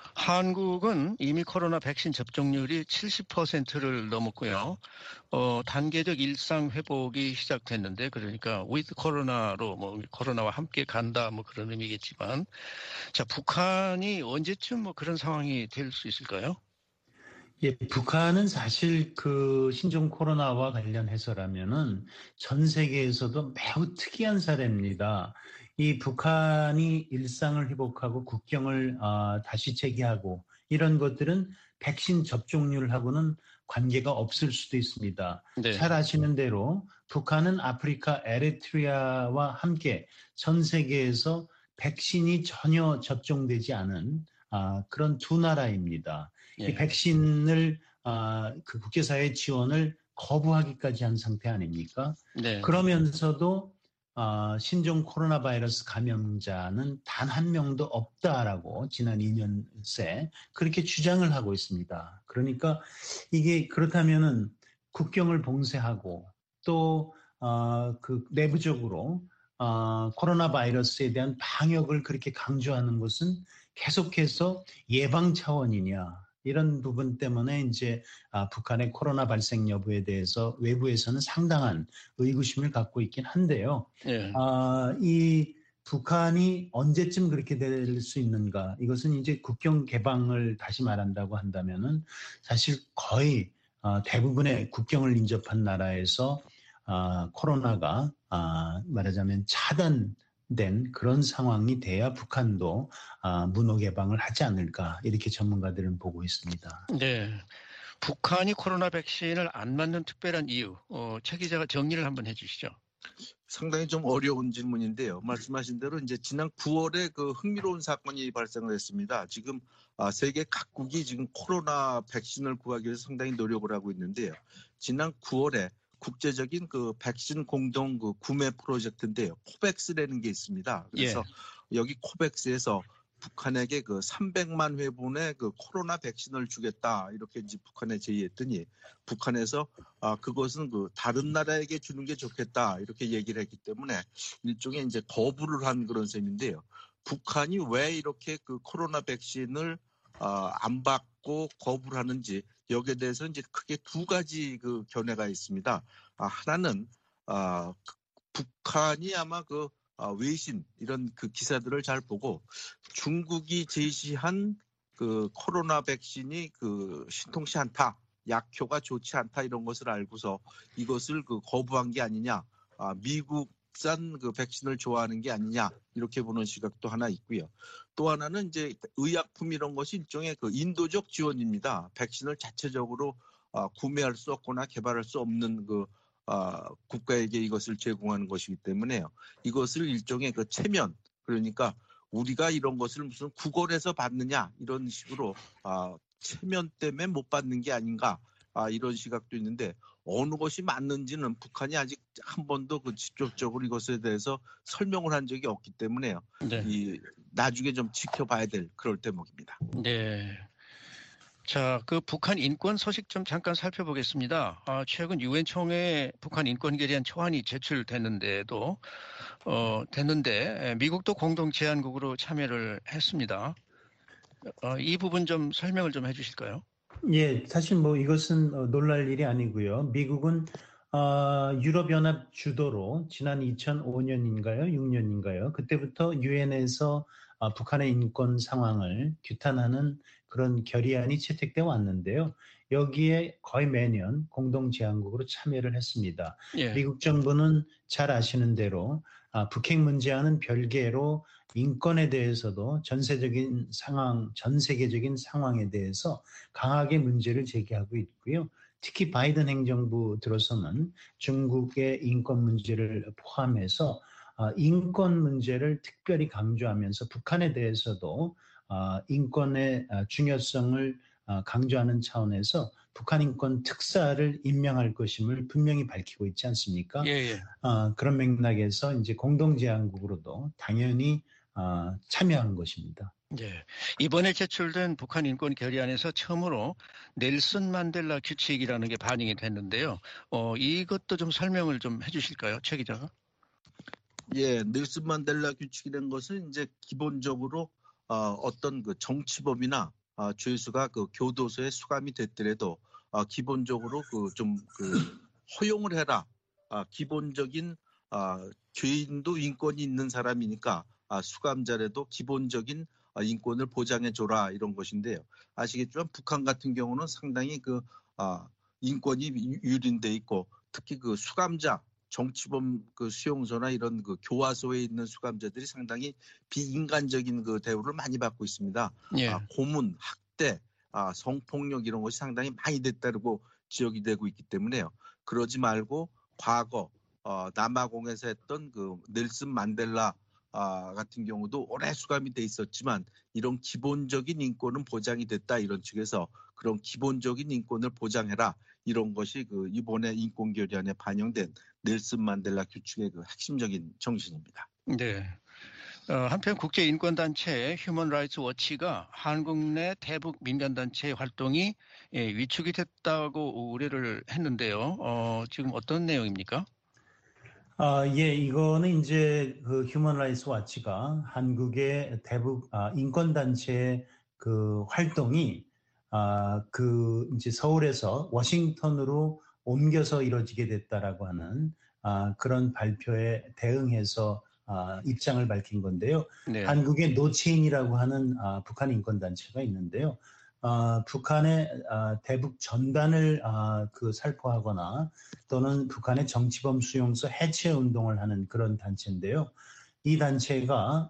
한국은 이미 코로나 백신 접종률이 70%를 넘었고요. 단계적 일상 회복이 시작됐는데 그러니까 with 코로나로 코로나와 함께 간다 그런 의미겠지만 자, 북한이 언제쯤 그런 상황이 될 수 있을까요? 예, 북한은 사실 그 신종 코로나와 관련해서라면은 전 세계에서도 매우 특이한 사례입니다. 이 북한이 일상을 회복하고 국경을 다시 재개하고 이런 것들은 백신 접종률하고는 관계가 없을 수도 있습니다. 네. 잘 아시는 대로 북한은 아프리카 에리트리아와 함께 전 세계에서 백신이 전혀 접종되지 않은 그런 두 나라입니다. 예. 이 백신을 그 국제사회 지원을 거부하기까지 한 상태 아닙니까? 네. 그러면서도 신종 코로나 바이러스 감염자는 단 한 명도 없다라고 지난 2년 새 그렇게 주장을 하고 있습니다. 그러니까 이게 그렇다면은 국경을 봉쇄하고 또 그 내부적으로 코로나 바이러스에 대한 방역을 그렇게 강조하는 것은 계속해서 예방 차원이냐 이런 부분 때문에 이제 북한의 코로나 발생 여부에 대해서 외부에서는 상당한 의구심을 갖고 있긴 한데요. 예. 이 북한이 언제쯤 그렇게 될 수 있는가? 이것은 이제 국경 개방을 다시 말한다고 한다면은 사실 거의 대부분의 국경을 인접한 나라에서 코로나가 말하자면 차단된 그런 상황이 돼야 북한도 문호 개방을 하지 않을까 이렇게 전문가들은 보고 있습니다. 네. 북한이 코로나 백신을 안 맞는 특별한 이유, 최 기자가 정리를 한번 해주시죠. 상당히 좀 어려운 질문인데요. 말씀하신 대로 이제 지난 9월에 그 흥미로운 사건이 발생을 했습니다. 지금 세계 각국이 지금 코로나 백신을 구하기 위해서 상당히 노력을 하고 있는데요. 지난 9월에 국제적인 그 백신 공동 그 구매 프로젝트인데요. 코백스라는 게 있습니다. 그래서 여기 코백스에서 북한에게 그 300만 회분의 그 코로나 백신을 주겠다 이렇게 이제 북한에 제의했더니 북한에서 그것은 그 다른 나라에게 주는 게 좋겠다 이렇게 얘기를 했기 때문에 일종의 이제 거부를 한 그런 셈인데요. 북한이 왜 이렇게 그 코로나 백신을 안 받고 거부를 하는지 여기에 대해서 이제 크게 두 가지 그 견해가 있습니다. 하나는 북한이 아마 그 외신 이런 그 기사들을 잘 보고 중국이 제시한 그 코로나 백신이 그 신통치 않다, 약효가 좋지 않다 이런 것을 알고서 이것을 그 거부한 게 아니냐, 미국산 그 백신을 좋아하는 게 아니냐 이렇게 보는 시각도 하나 있고요. 또 하나는 이제 의약품 이런 것이 일종의 그 인도적 지원입니다. 백신을 자체적으로 구매할 수 없거나 개발할 수 없는 그 국가에게 이것을 제공하는 것이기 때문에요. 이것을 일종의 그 체면, 그러니까 우리가 이런 것을 무슨 구걸해서 받느냐 이런 식으로 체면 때문에 못 받는 게 아닌가 이런 시각도 있는데 어느 것이 맞는지는 북한이 아직 한 번도 그 직접적으로 이것에 대해서 설명을 한 적이 없기 때문에요. 네. 나중에 좀 지켜봐야 될 그럴 대목입니다. 네. 자, 그 북한 인권 소식 좀 잠깐 살펴보겠습니다. 최근 유엔 총회에 북한 인권에 대한 초안이 제출됐는데도 미국도 공동 제안국으로 참여를 했습니다. 이 부분 좀 설명을 좀 해주실까요? 예, 사실 뭐 이것은 놀랄 일이 아니고요. 미국은 유럽연합 주도로 지난 2005년인가요? 6년인가요? 그때부터 유엔에서 북한의 인권 상황을 규탄하는 그런 결의안이 채택되어 왔는데요. 여기에 거의 매년 공동 제안국으로 참여를 했습니다. 예. 미국 정부는 잘 아시는 대로 북핵 문제와는 별개로 인권에 대해서도 전 세계적인 상황에 대해서 강하게 문제를 제기하고 있고요. 특히 바이든 행정부 들어서는 중국의 인권 문제를 포함해서 인권 문제를 특별히 강조하면서 북한에 대해서도 인권의 중요성을 강조하는 차원에서 북한 인권 특사를 임명할 것임을 분명히 밝히고 있지 않습니까? 예. 그런 맥락에서 이제 공동 제안국으로도 당연히 참여한 것입니다. 네. 이번에 제출된 북한 인권 결의안에서 처음으로 넬슨 만델라 규칙이라는 게 반영이 됐는데요. 이것도 좀 설명을 좀 해주실까요, 최 기자가? 예, 넬슨 만델라 규칙이라는 것은 이제 기본적으로 어떤 그 정치범이나 죄수가 그 교도소에 수감이 됐더라도 기본적으로 허용을 해라. 기본적인 죄인도 인권이 있는 사람이니까 수감자라도 기본적인 인권을 보장해줘라 이런 것인데요. 아시겠지만 북한 같은 경우는 상당히 인권이 유린돼 있고 특히 그 수감자 정치범 그 수용소나 이런 그 교화소에 있는 수감자들이 상당히 비인간적인 그 대우를 많이 받고 있습니다. 예. 고문, 학대, 성폭력 이런 것이 상당히 많이 됐다고 지역이 되고 있기 때문에요. 그러지 말고 과거 남아공에서 했던 그 넬슨 만델라 같은 경우도 오래 수감이 돼 있었지만 이런 기본적인 인권은 보장이 됐다, 이런 측에서 그런 기본적인 인권을 보장해라, 이런 것이 그 이번에 인권 결의안에 반영된 넬슨 만델라 규칙의 그 핵심적인 정신입니다. 네. 한편 국제인권단체 휴먼 라이츠 워치가 한국 내 대북 민간단체의 활동이 위축이 됐다고 우려를 했는데요. 지금 어떤 내용입니까? 예, 이거는 이제 그 휴먼 라이츠 워치가 한국의 대북 인권단체의 그 활동이 그 이제 서울에서 워싱턴으로 옮겨서 이루어지게 됐다라고 하는 그런 발표에 대응해서 입장을 밝힌 건데요. 네. 한국의 노체인이라고 하는 북한 인권단체가 있는데요. 북한의 대북 전단을 그 살포하거나 또는 북한의 정치범 수용소 해체 운동을 하는 그런 단체인데요. 이 단체가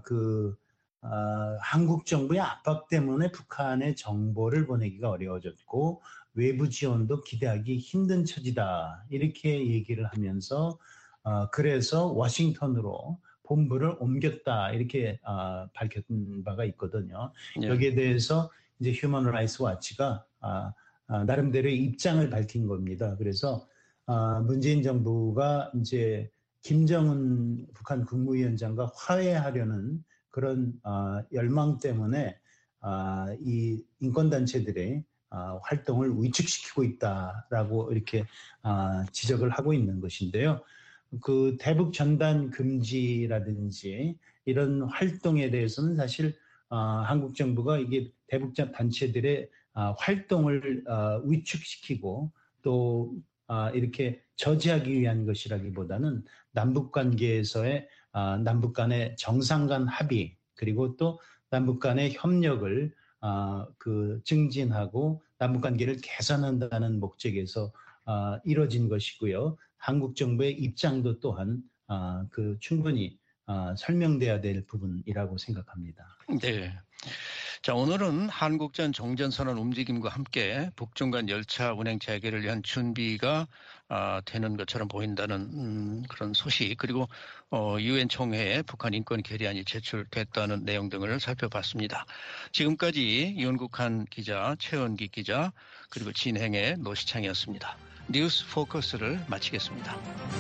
한국 정부의 압박 때문에 북한의 정보를 보내기가 어려워졌고 외부 지원도 기대하기 힘든 처지다, 이렇게 얘기를 하면서 그래서 워싱턴으로 본부를 옮겼다, 이렇게 밝힌 바가 있거든요. 네. 여기에 대해서 이제 휴먼 라이츠 워치가 나름대로의 입장을 밝힌 겁니다. 그래서 문재인 정부가 이제 김정은 북한 국무위원장과 화해하려는 그런 열망 때문에 이 인권단체들의 활동을 위축시키고 있다라고 이렇게 지적을 하고 있는 것인데요. 그 대북 전단 금지라든지 이런 활동에 대해서는 사실 한국 정부가 이게 대북 단체들의 활동을 위축시키고 또 이렇게 저지하기 위한 것이라기보다는 남북 관계에서의 남북 간의 정상 간 합의, 그리고 또 남북 간의 협력을 그 증진하고 남북 관계를 개선한다는 목적에서 이뤄진 것이고요. 한국 정부의 입장도 또한 그 충분히 설명돼야 될 부분이라고 생각합니다. 네. 자, 오늘은 한국전 종전선언 움직임과 함께 북중간 열차 운행 재개를 위한 준비가 되는 것처럼 보인다는 그런 소식, 그리고 유엔 총회에 북한 인권 결의안이 제출됐다는 내용 등을 살펴봤습니다. 지금까지 윤국한 기자, 최원기 기자, 그리고 진행의 노시창이었습니다. 뉴스 포커스를 마치겠습니다.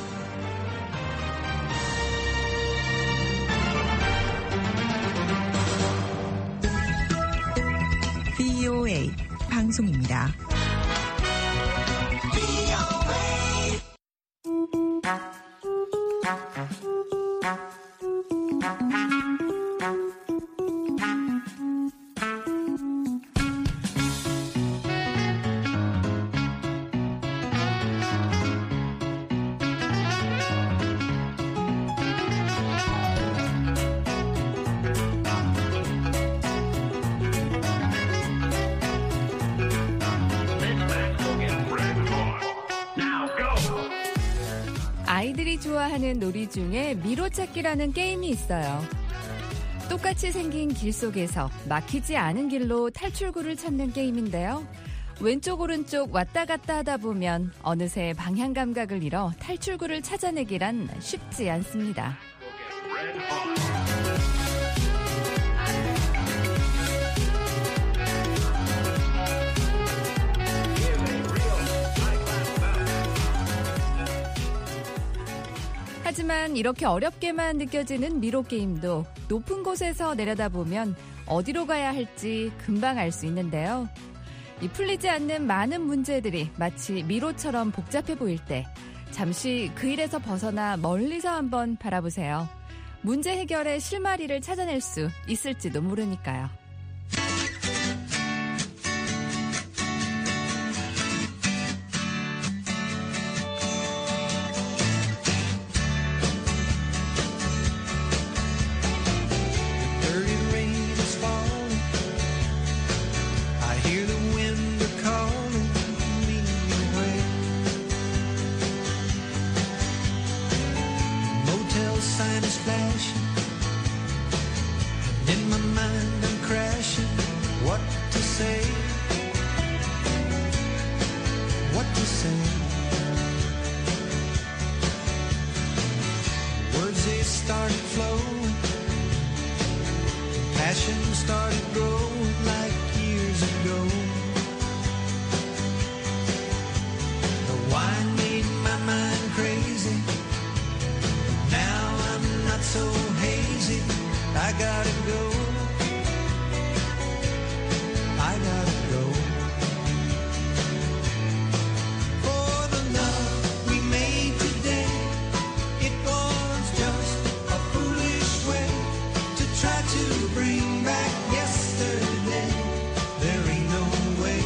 VOA 방송입니다. 아이들이 좋아하는 놀이 중에 미로찾기라는 게임이 있어요. 똑같이 생긴 길 속에서 막히지 않은 길로 탈출구를 찾는 게임인데요. 왼쪽 오른쪽 왔다 갔다 하다 보면 어느새 방향 감각을 잃어 탈출구를 찾아내기란 쉽지 않습니다. 하지만 이렇게 어렵게만 느껴지는 미로 게임도 높은 곳에서 내려다보면 어디로 가야 할지 금방 알 수 있는데요. 이 풀리지 않는 많은 문제들이 마치 미로처럼 복잡해 보일 때 잠시 그 일에서 벗어나 멀리서 한번 바라보세요. 문제 해결의 실마리를 찾아낼 수 있을지도 모르니까요. What words, they started flowing. Passion started growing like years ago. The wine made my mind crazy. Now I'm not so hazy. I gotta go. I gotta go. For the love we made today, it was just a foolish way to try to bring back yesterday. There ain't no way.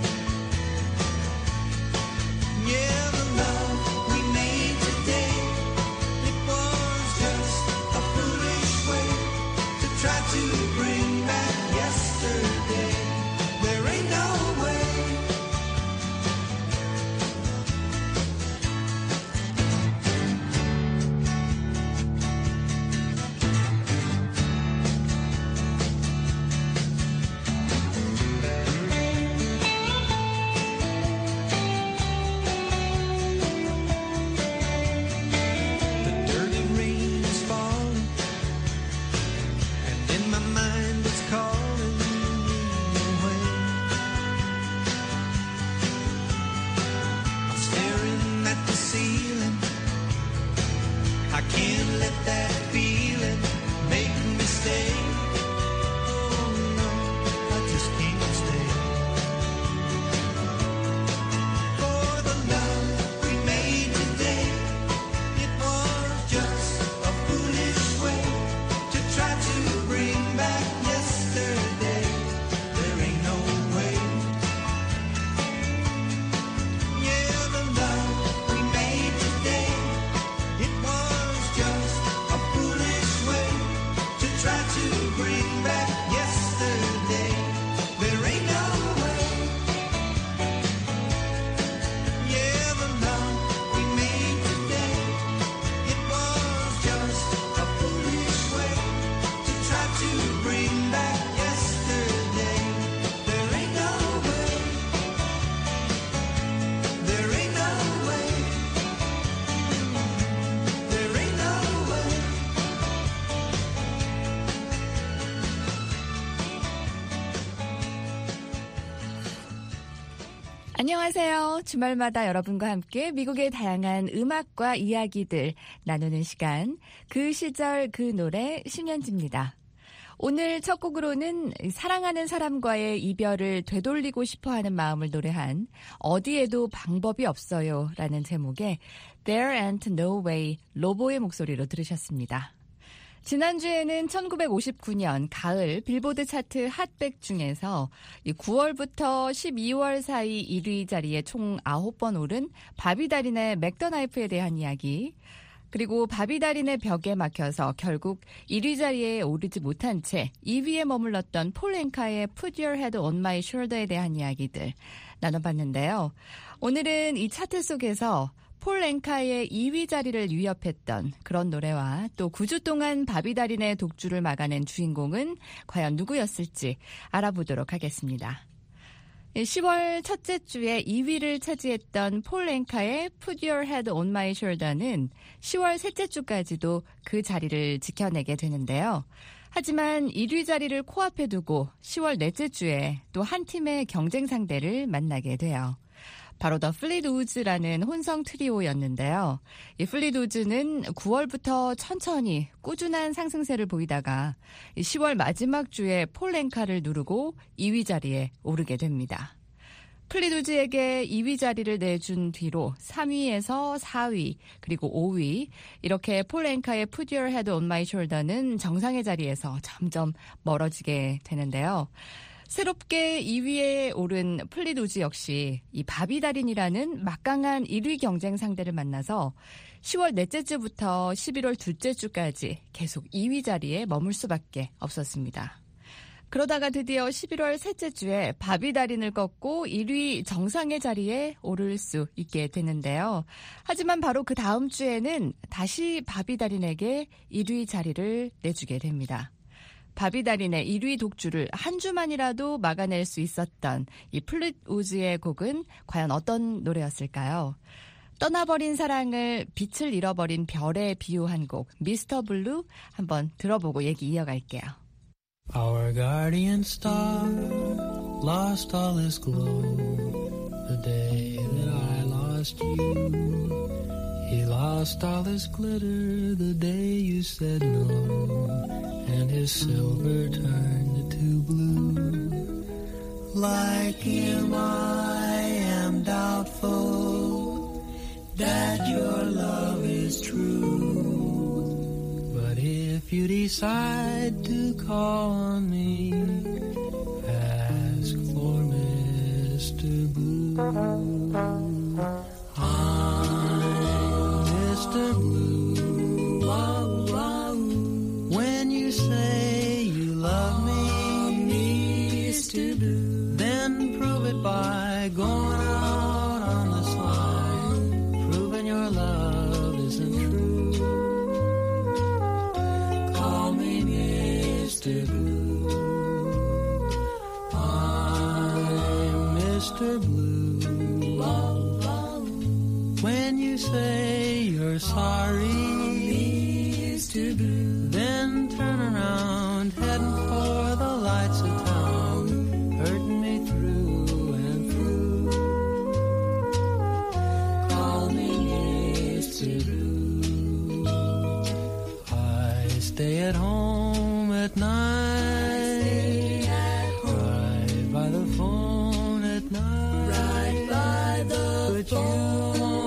Yeah, the love we made today, it was just a foolish way to try to bring back yesterday. There ain't no way. The dirty rain is falling, and in my mind it's calling me away. I'm staring at the ceiling. I can't let that feeling make me stay. Oh no, I just can't stay. For the love we made today, it was just a foolish way to try to bring back yesterday. There ain't no way. Yeah, the love we made today, it was just a foolish way to try to bring back yesterday. There ain't no way. Yeah, the love we made today, it was just a foolish way to try to bring back yesterday. There ain't no way. There ain't no way. There ain't no way. 안녕하세요. 주말마다 여러분과 함께 미국의 다양한 음악과 이야기들 나누는 시간, 그 시절 그 노래 심연지입니다. 오늘 첫 곡으로는 사랑하는 사람과의 이별을 되돌리고 싶어하는 마음을 노래한 어디에도 방법이 없어요 라는 제목의 There Ain't No Way, 로보의 목소리로 들으셨습니다. 지난주에는 1959년 가을 빌보드 차트 핫백 중에서 9월부터 12월 사이 1위 자리에 총 9번 오른 바비 다린의 맥더나이프에 대한 이야기, 그리고 바비 다린의 벽에 막혀서 결국 1위 자리에 오르지 못한 채 2위에 머물렀던 폴 앵카의 Put Your Head on My Shoulder에 대한 이야기들 나눠봤는데요. 오늘은 이 차트 속에서 폴 앵카의 2위 자리를 위협했던 그런 노래와 또 9주 동안 바비 다린의 독주를 막아낸 주인공은 과연 누구였을지 알아보도록 하겠습니다. 10월 첫째 주에 2위를 차지했던 폴 앵카의 Put Your Head on My Shoulder는 10월 셋째 주까지도 그 자리를 지켜내게 되는데요. 하지만 1위 자리를 코앞에 두고 10월 넷째 주에 또 한 팀의 경쟁 상대를 만나게 돼요. 바로 더 플리드 우즈라는 혼성 트리오였는데요. 이 플리드 우즈는 9월부터 천천히 꾸준한 상승세를 보이다가 10월 마지막 주에 폴 앵카를 누르고 2위 자리에 오르게 됩니다. 플리드 우즈에게 2위 자리를 내준 뒤로 3위에서 4위 그리고 5위 이렇게 폴 앵카의 Put Your Head on My Shoulder는 정상의 자리에서 점점 멀어지게 되는데요. 새롭게 2위에 오른 플리드 우즈 역시 이 바비 다린이라는 막강한 1위 경쟁 상대를 만나서 10월 넷째 주부터 11월 둘째 주까지 계속 2위 자리에 머물 수밖에 없었습니다. 그러다가 드디어 11월 셋째 주에 바비 다린을 꺾고 1위 정상의 자리에 오를 수 있게 되는데요. 하지만 바로 그 다음 주에는 다시 바비 다린에게 1위 자리를 내주게 됩니다. 바비 다린의 1위 독주를 한 주만이라도 막아낼 수 있었던 이 플리드 우즈의 곡은 과연 어떤 노래였을까요? 떠나버린 사랑을 빛을 잃어버린 별에 비유한 곡 미스터 블루 한번 들어보고 얘기 이어갈게요. Our guardian star lost all his glow the day that I lost you. He lost all his glitter the day you said no, and his silver turned to blue. Like him I am doubtful that your love is true. But if you decide to call on me, ask for Mr. Blue. I'm Mr. Blue. Wow, wow. When you say you love me, Mr. Blue, then prove it by going out on the slide, proving your love isn't true. Call me Mr. Blue. I'm Mr. Blue. When you say you're sorry, Mr. Blue, then turn around, heading for the lights of town, hurting me through and through. Call me Mr. Blue. I stay at home at night, right by the phone at night, right by the phone.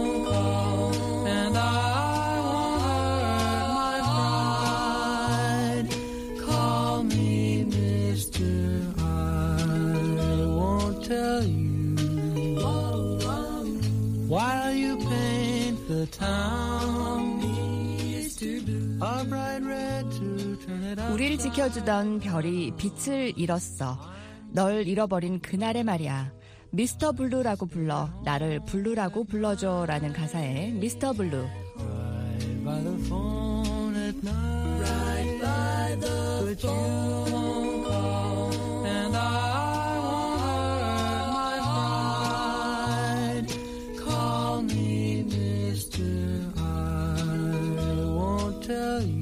우리를 지켜주던 별이 빛을 잃었어. 널 잃어버린 그날에 말이야. 미스터 블루라고 불러 나를 블루라고 불러줘 라는 가사의 미스터 블루. Right by the phone at night, right by the phone call, and I won't hurt my pride. Call me Mr. I won't tell you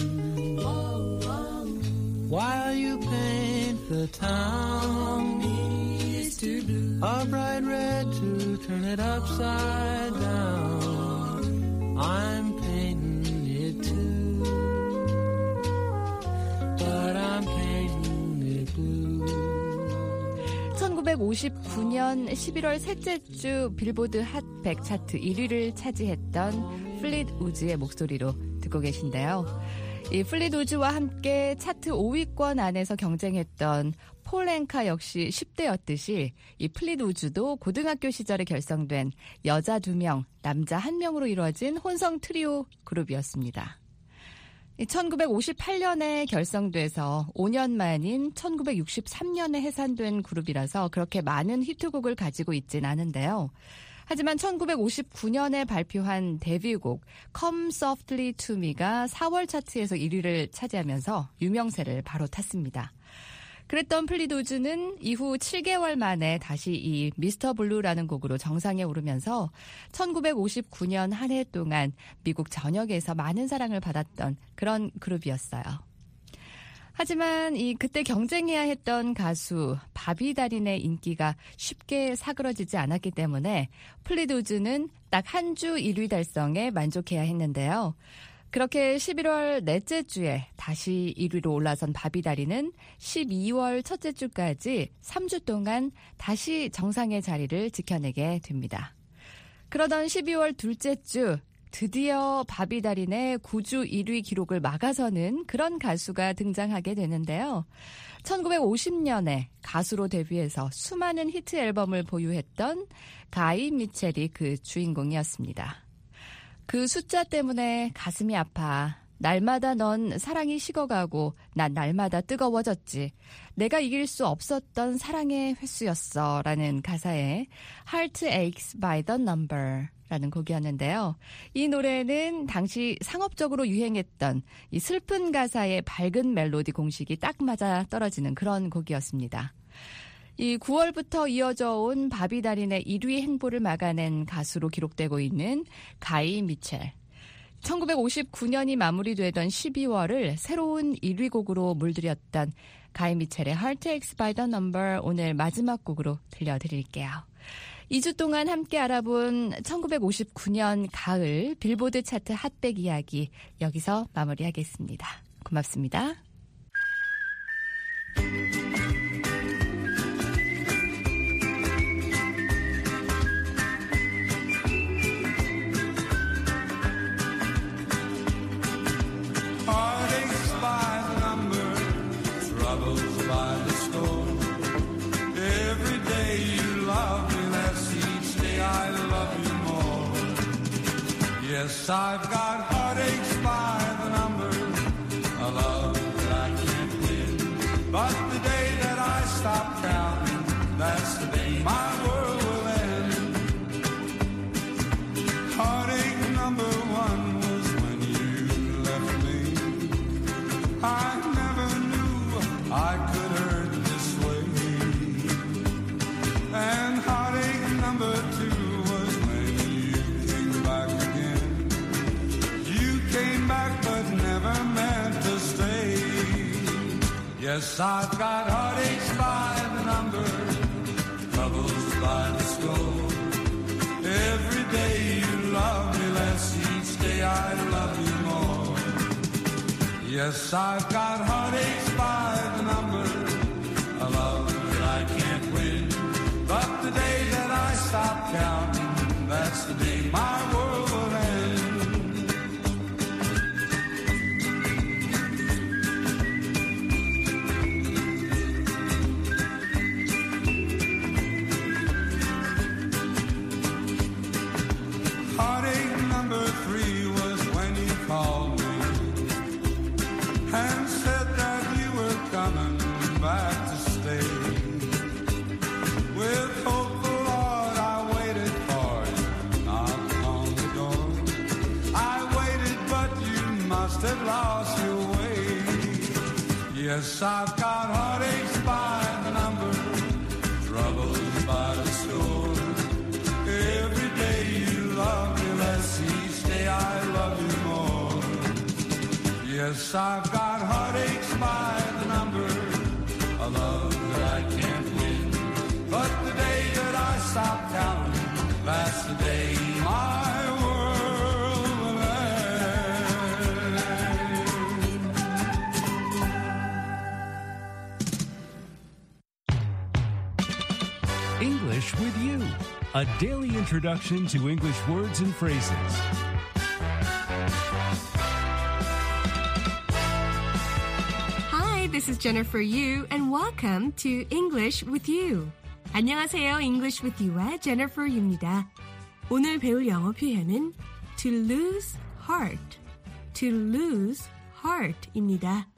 while you paint the town a bright red to turn it upside down. I'm painting it too, but I'm painting it blue. 1959년 11월 셋째 주 빌보드 핫 100 차트 1위를 차지했던 플릿 우즈의 목소리로 듣고 계신데요. 이 플릿 우즈와 함께 차트 5위권 안에서 경쟁했던 폴 앵카 역시 10대였듯이 이 플릿 우즈도 고등학교 시절에 결성된 여자 2명, 남자 1명으로 이루어진 혼성 트리오 그룹이었습니다. 1958년에 결성돼서 5년 만인 1963년에 해산된 그룹이라서 그렇게 많은 히트곡을 가지고 있진 않은데요. 하지만 1959년에 발표한 데뷔곡 Come Softly to Me가 4월 차트에서 1위를 차지하면서 유명세를 바로 탔습니다. 그랬던 플릿 우즈는 이후 7개월 만에 다시 이 미스터 블루라는 곡으로 정상에 오르면서 1959년 한 해 동안 미국 전역에서 많은 사랑을 받았던 그런 그룹이었어요. 하지만 그때 경쟁해야 했던 가수 바비 다린의 인기가 쉽게 사그러지지 않았기 때문에 플릿 우즈는 딱 한 주 1위 달성에 만족해야 했는데요. 그렇게 11월 넷째 주에 다시 1위로 올라선 바비 다린은 12월 첫째 주까지 3주 동안 다시 정상의 자리를 지켜내게 됩니다. 그러던 12월 둘째 주 드디어 바비 다린의 9주 1위 기록을 막아서는 그런 가수가 등장하게 되는데요. 1950년에 가수로 데뷔해서 수많은 히트 앨범을 보유했던 가이 미첼이 그 주인공이었습니다. 그 숫자 때문에 가슴이 아파. 날마다 넌 사랑이 식어가고 난 날마다 뜨거워졌지. 내가 이길 수 없었던 사랑의 횟수였어. 라는 가사에 Heart Aches by the Number 라는 곡이었는데요. 이 노래는 당시 상업적으로 유행했던 이 슬픈 가사의 밝은 멜로디 공식이 딱 맞아 떨어지는 그런 곡이었습니다. 이 9월부터 이어져 온 바비 달인의 1위 행보를 막아낸 가수로 기록되고 있는 가이 미첼. 1959년이 마무리되던 12월을 새로운 1위 곡으로 물들였던 가이 미첼의 Heart Aches by the Number 오늘 마지막 곡으로 들려드릴게요. 2주 동안 함께 알아본 1959년 가을 빌보드 차트 핫백 이야기 여기서 마무리하겠습니다. 고맙습니다. Heartaches by the number, troubles by the score. Every day you love me less, each day I love you more. Yes, I've got heartaches by the number, a love that I can't win. But the day that I stop counting, that's the day my world will end. Heartache number one was when you left me. I never knew I could hurt this way. And heartache number two was when you came back again. You came back but never meant to stay. Yes, I've got heartaches by the number, troubles by the score. Every day you love me less, each day I love you more. Yes, I've got heartaches by the number, a love that I can't win. But the day that I stop counting, that's the day my world will end. Heartache number three was when you called me and said that you were coming back to stay. With hopeful heart I waited for you, knocked on the door. I waited but you must have lost your way. Yes, I've got heartaches by the number, troubles by the score. Every day you love me less, each day I love you more. Yes, I've got heartaches by the number, a love that I can't win. But the day that I stop counting, that's the day my world will end. English with You, a daily introduction to English words and phrases. Hi, this is Jennifer Yu, and welcome to English with You. 안녕하세요, English with You의 Jennifer Yu입니다. 오늘 배울 영어 표현은 to lose heart, to lose heart입니다.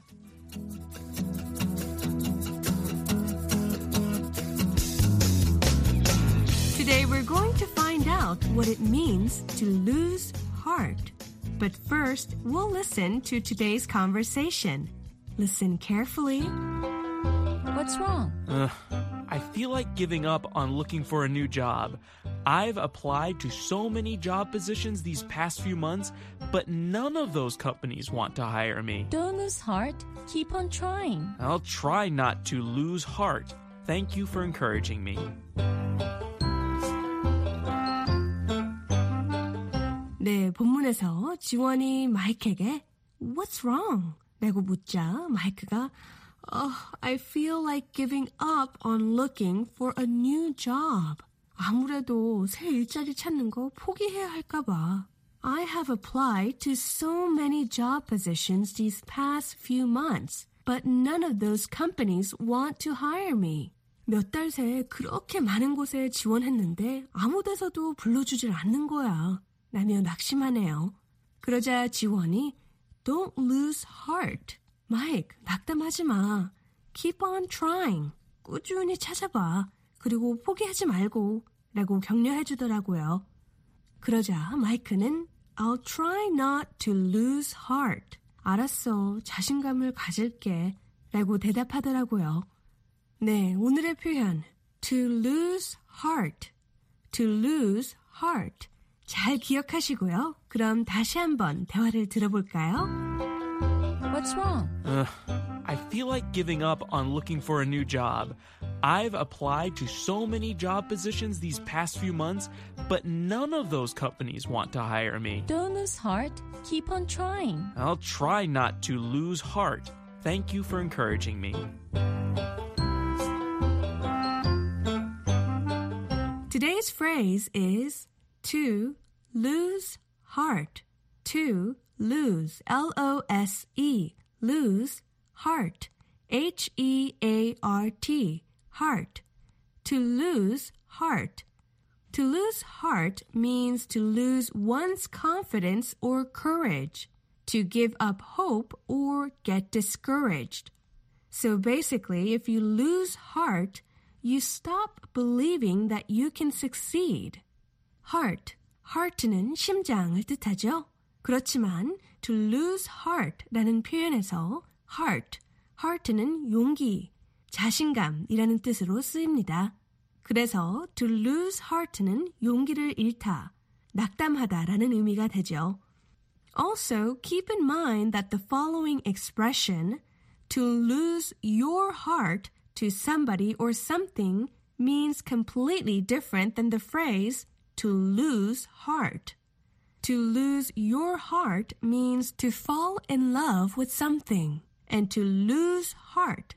Today we're going to find out what it means to lose heart. But first, we'll listen to today's conversation. Listen carefully. What's wrong? I feel like giving up on looking for a new job. I've applied to so many job positions these past few months, but none of those companies want to hire me. Don't lose heart. Keep on trying. I'll try not to lose heart. Thank you for encouraging me. 네, 본문에서 지원이 마이크에게 What's wrong? 라고 묻자 마이크가 I feel like giving up on looking for a new job. 아무래도 새 일자리 찾는 거 포기해야 할까 봐. I have applied to so many job positions these past few months, but none of those companies want to hire me. 몇 달 새에 그렇게 많은 곳에 지원했는데 아무 데서도 불러주질 않는 거야. 라며 낙심하네요. 그러자 지원이 Don't lose heart. 마이크, 낙담하지 마. Keep on trying. 꾸준히 찾아봐. 그리고 포기하지 말고 라고 격려해 주더라고요. 그러자 마이크는 I'll try not to lose heart. 알았어. 자신감을 가질게. 라고 대답하더라고요. 네, 오늘의 표현 to lose heart, to lose heart. 잘 기억하시고요. 그럼 다시 한번 대화를 들어볼까요? What's wrong? I feel like giving up on looking for a new job. I've applied to so many job positions these past few months, but none of those companies want to hire me. Don't lose heart. Keep on trying. I'll try not to lose heart. Thank you for encouraging me. Today's phrase is to lose heart. To lose, L-O-S-E, lose, heart, H-E-A-R-T, heart. To lose heart. To lose heart means to lose one's confidence or courage, to give up hope or get discouraged. So basically, if you lose heart, you stop believing that you can succeed. Heart, heart는 심장을 뜻하죠. 그렇지만 to lose heart라는 표현에서 heart는 용기, 자신감이라는 뜻으로 쓰입니다. 그래서 to lose heart는 용기를 잃다, 낙담하다라는 의미가 되죠. Also, keep in mind that the following expression, to lose your heart to somebody or something, means completely different than the phrase to lose heart. To lose your heart means to fall in love with something. And to lose heart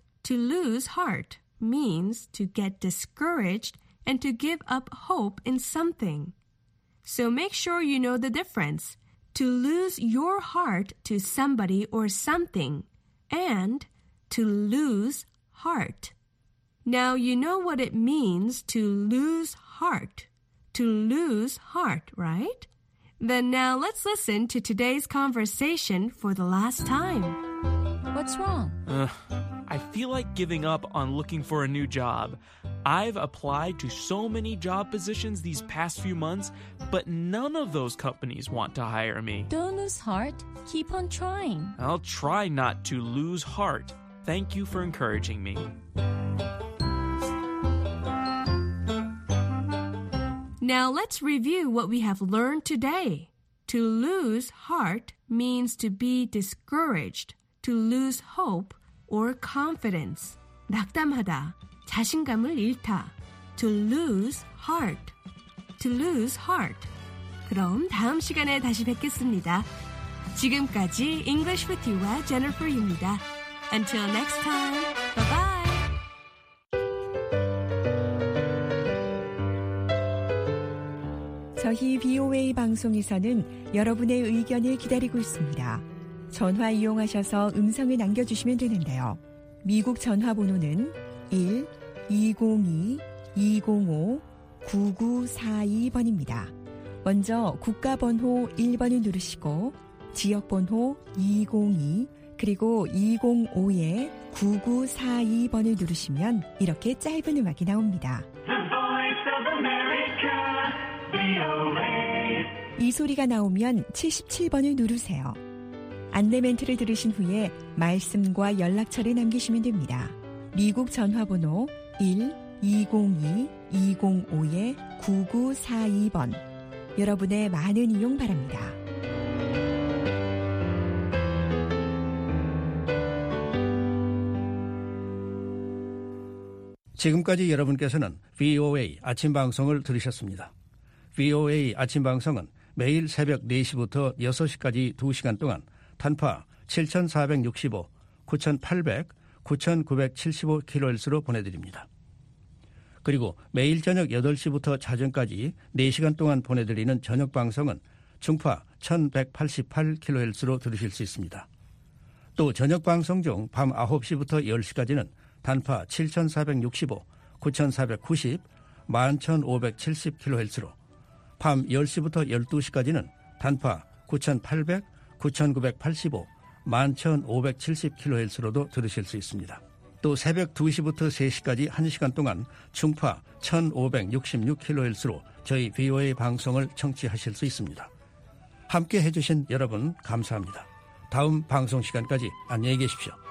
means to get discouraged and to give up hope in something. So make sure you know the difference. To lose your heart to somebody or something and to lose heart. Now you know what it means to lose heart. To lose heart, right? Then now let's listen to today's conversation for the last time. What's wrong? I feel like giving up on looking for a new job. I've applied to so many job positions these past few months, but none of those companies want to hire me. Don't lose heart. Keep on trying. I'll try not to lose heart. Thank you for encouraging me. Now let's review what we have learned today. To lose heart means to be discouraged, to lose hope or confidence. 낙담하다, 자신감을 잃다. To lose heart. To lose heart. 그럼 다음 시간에 다시 뵙겠습니다. 지금까지 English with You와 Jennifer입니다. Until next time. Bye-bye. 저희 VOA 방송에서는 여러분의 의견을 기다리고 있습니다. 전화 이용하셔서 음성을 남겨주시면 되는데요. 미국 전화번호는 1-202-205-9942번입니다. 먼저 국가번호 1번을 누르시고 지역번호 202 그리고 205-9942번을 누르시면 이렇게 짧은 음악이 나옵니다. 이 소리가 나오면 77번을 누르세요. 안내 멘트를 들으신 후에 말씀과 연락처를 남기시면 됩니다. 미국 전화번호 1-202-205-9942번. 여러분의 많은 이용 바랍니다. 지금까지 여러분께서는 VOA 아침 방송을 들으셨습니다. VOA 아침 방송은 매일 새벽 4시부터 6시까지 2시간 동안 단파 7,465, 9,800, 9,975kHz로 보내드립니다. 그리고 매일 저녁 8시부터 자정까지 4시간 동안 보내드리는 저녁 방송은 중파 1,188kHz로 들으실 수 있습니다. 또 저녁 방송 중 밤 9시부터 10시까지는 단파 7,465, 9,490, 11,570kHz로 밤 10시부터 12시까지는 단파 9,800, 9,985, 11,570kHz로도 들으실 수 있습니다. 또 새벽 2시부터 3시까지 1시간 동안 중파 1,566kHz로 저희 VOA 방송을 청취하실 수 있습니다. 함께 해주신 여러분 감사합니다. 다음 방송 시간까지 안녕히 계십시오.